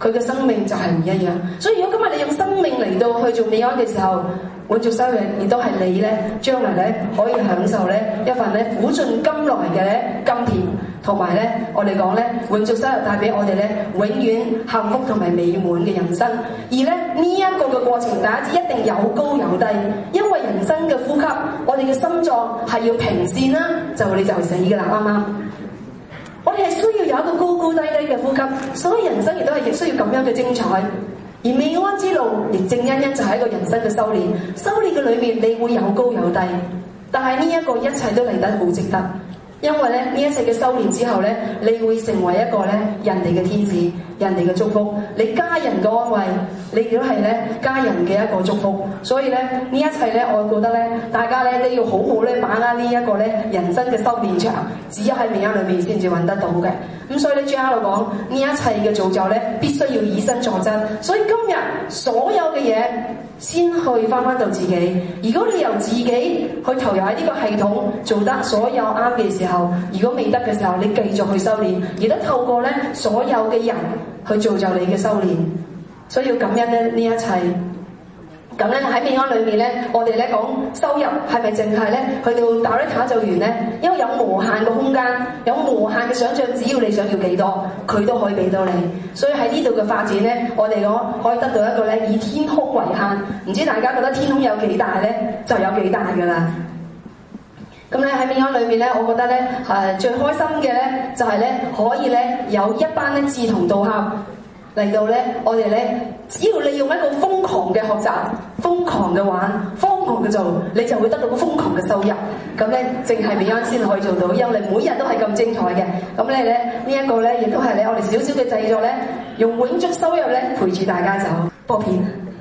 佢嘅生命就係唔一樣。所以如果今日你用生命嚟到去做美安嘅時候，永續收入亦都係你咧將來咧可以享受咧一份咧苦盡甘來嘅咧甘甜，同埋咧我哋講咧永續收入帶俾我哋咧永遠幸福同埋美滿嘅人生。而咧呢一個嘅過程，大家知一定有高有低，因為人生嘅呼吸，我哋嘅心臟係要平線啦，你就死㗎啦，啱啱？我哋係需要有一個高高低低嘅呼吸，所以人生亦都係需要咁樣嘅精彩。而美安之路亦正因就係一個人生嘅修煉，修煉嘅裏面你會有高有低，但係呢一個一切都嚟得好值得，因為咧呢一切嘅修煉之後咧，你會成為一個咧人哋嘅天使，人哋嘅祝福，你家人嘅安慰，你亦都係咧家人嘅一個祝福。所以咧呢一切咧，我覺得咧大家咧都要好好咧把握呢一個咧人生嘅修煉場，只有喺美安裏面先至揾得到嘅。咁所以咧，最後喺度講呢一切嘅造就咧，必須要以身作則。所以今日所有嘅嘢，先去翻到自己。如果你由自己去投入喺呢個系統做得所有啱嘅時候，如果未得嘅時候，你繼續去修煉，亦都透過咧所有嘅人去造就你嘅修煉。所以要感恩咧呢一切。咁咧喺美安裏面咧，我哋咧講收入係咪淨係咧去到打呢卡就完咧？因為有無限嘅空間，有無限嘅想像，只要你想要幾多，佢都可以俾到你。所以喺呢度嘅發展咧，我哋講可以得到一個咧以天空為限。唔知大家覺得天空有幾大咧？就有幾大㗎啦。咁咧喺美安裏面咧，我覺得咧最開心嘅咧就係咧可以咧有一班咧志同道合。嚟到咧，我哋咧，只要你用一個瘋狂嘅學習、瘋狂嘅玩、瘋狂嘅做，你就會得到個瘋狂嘅收入。咁咧，淨係美安先可以做到，因為每日都係咁精彩嘅。咁咧呢一個咧，亦都係咧我哋少少嘅製作咧，用永續收入咧陪住大家走。播片。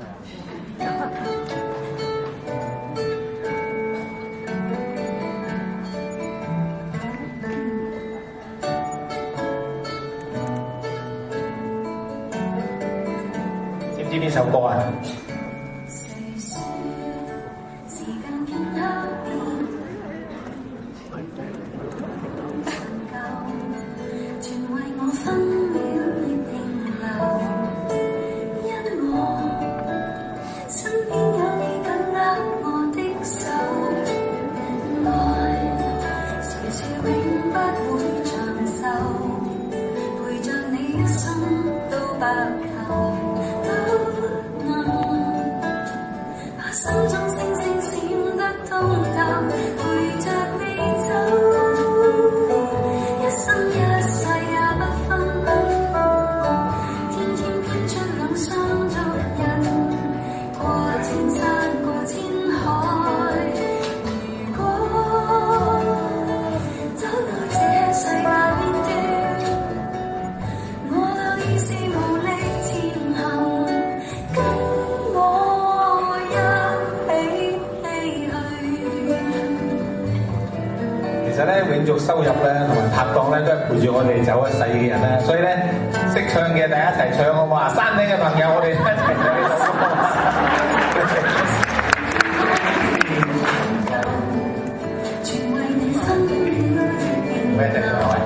知呢首歌啊？永續收入咧，同埋拍檔咧，都係陪住我哋走一世嘅人咧，所以咧識唱嘅大家一齊唱好唔好啊？山頂嘅朋友，我哋一齊唱呢首歌。咩啫？各位。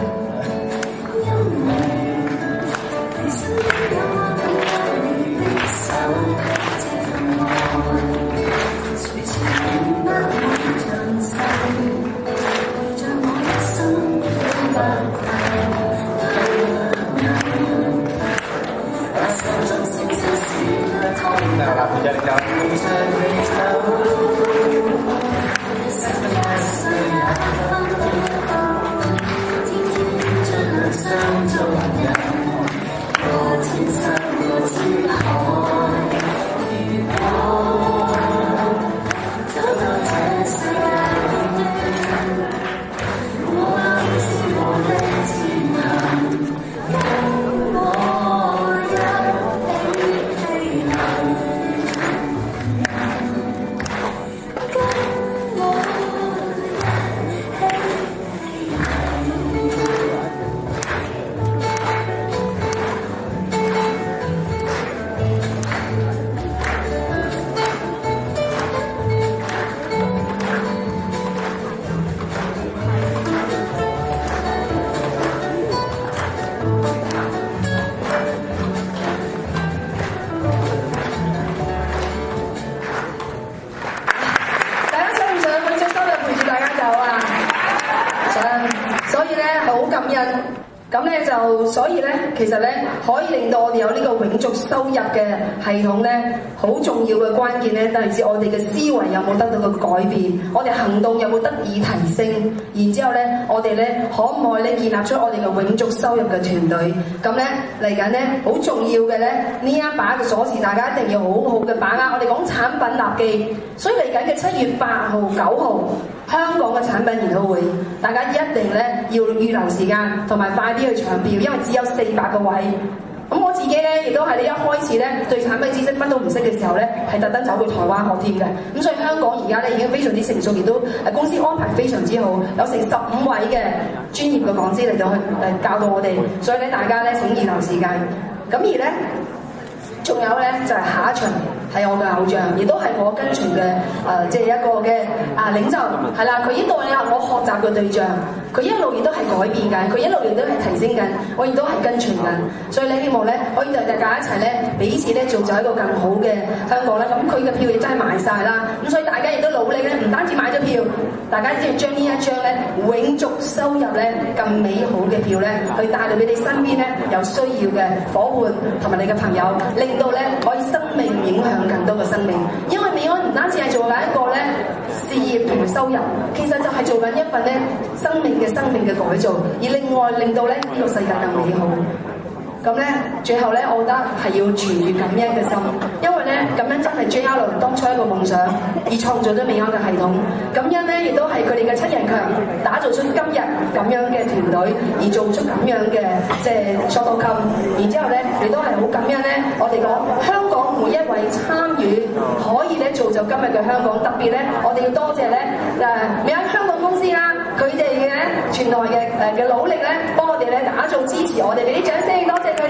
係好感恩。咁咧就所以咧，其實咧可以令到我哋有呢個永續收入嘅系統咧，好重要嘅關鍵咧，係指我哋嘅思維有冇得到個改變，我哋行動有冇得以提升，然之後咧，我哋咧可唔可以咧建立出我哋嘅永續收入嘅團隊？咁咧嚟緊咧好重要嘅咧呢一把嘅鎖匙，大家一定要好好嘅把握。我哋講產品立基，所以嚟緊嘅7月8號、9號。香港嘅產品研討會，大家一定咧要預留時間，同埋快啲去搶票，因為只有400個位。咁我自己咧亦都係你一開始咧對產品知識乜都唔識嘅時候咧，係特登走去台灣學添嘅。咁所以香港而家咧已經非常之成熟，亦都公司安排非常之好，有成15位嘅專業嘅講師嚟到去教導我哋。所以咧大家咧請預留時間。咁而咧仲有咧就係下一場。係我嘅偶像，亦都係我跟隨嘅即係一個嘅領袖，係啦。佢呢度係我學習嘅對象，佢一路亦都係改變緊，佢一路亦都係提升緊，我亦都係跟隨緊。所以咧，希望咧可以同大家一齊咧彼此咧造就一個更好嘅香港啦。咁佢嘅票亦真係賣晒啦，咁所以大家亦都努力咧，唔單止買咗票，大家只要將呢一張咧永續收入咧更美好嘅票咧，去帶到俾你身邊咧有需要嘅伙伴同埋你嘅朋友，令到咧可以生命影響更多嘅生命，因為美安唔單止係做緊一個咧事業同埋收入，其實就係做緊一份咧生命嘅改造，而另外令到咧呢個世界更美好。咁咧，最後咧，我覺得係要存住感恩嘅心，因為咧咁樣真係 JR 當初一個夢想，而創造咗美安嘅系統。感恩咧，亦都係佢哋嘅7人強打造出今日咁樣嘅團隊，而做出咁樣嘅即係 short come。然之後咧，亦都係好感恩咧，我哋講香港每一位參與可以咧造就今日嘅香港。特別咧，我哋要多謝咧美安香港公司啦，佢哋嘅全台嘅努力咧，幫我哋咧打造支持我哋，俾啲掌聲，多謝佢哋，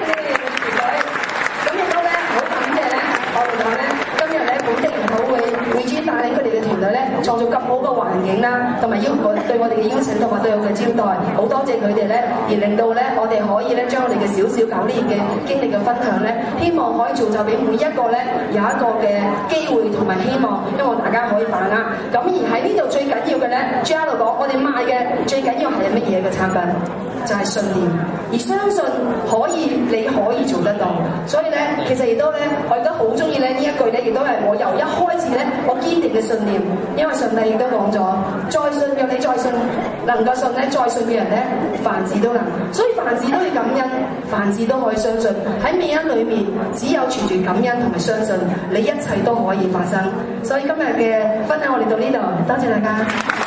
咁亦都咧好感謝咧，我哋講咧今日咧本地研討會會主帶領佢哋嘅團隊咧，創造咁好嘅環境啦，同埋對我哋嘅邀請同埋對我嘅招待，好多謝佢哋咧，而令到咧我哋可以咧將我哋嘅少9年嘅經歷嘅分享咧，希望可以造就俾每一個咧有一個嘅機會同埋希望，希望大家可以把握。咁而喺呢度最緊要嘅咧 ，JR 講我哋賣嘅最緊要係乜嘢嘅產品？就係信念，而相信你可以做得到。所以咧，其實亦都咧，我亦都好中意咧呢一句咧，亦都係我由一開始咧，我堅定嘅信念。因為上帝亦都講咗，再信讓你再信，能夠信咧，再信嘅人咧，凡事都能。所以凡事都要感恩，凡事都可以相信。喺美安裏面，只有存住感恩同埋相信，你一切都可以發生。所以今日嘅分享我哋到呢度，多謝大家。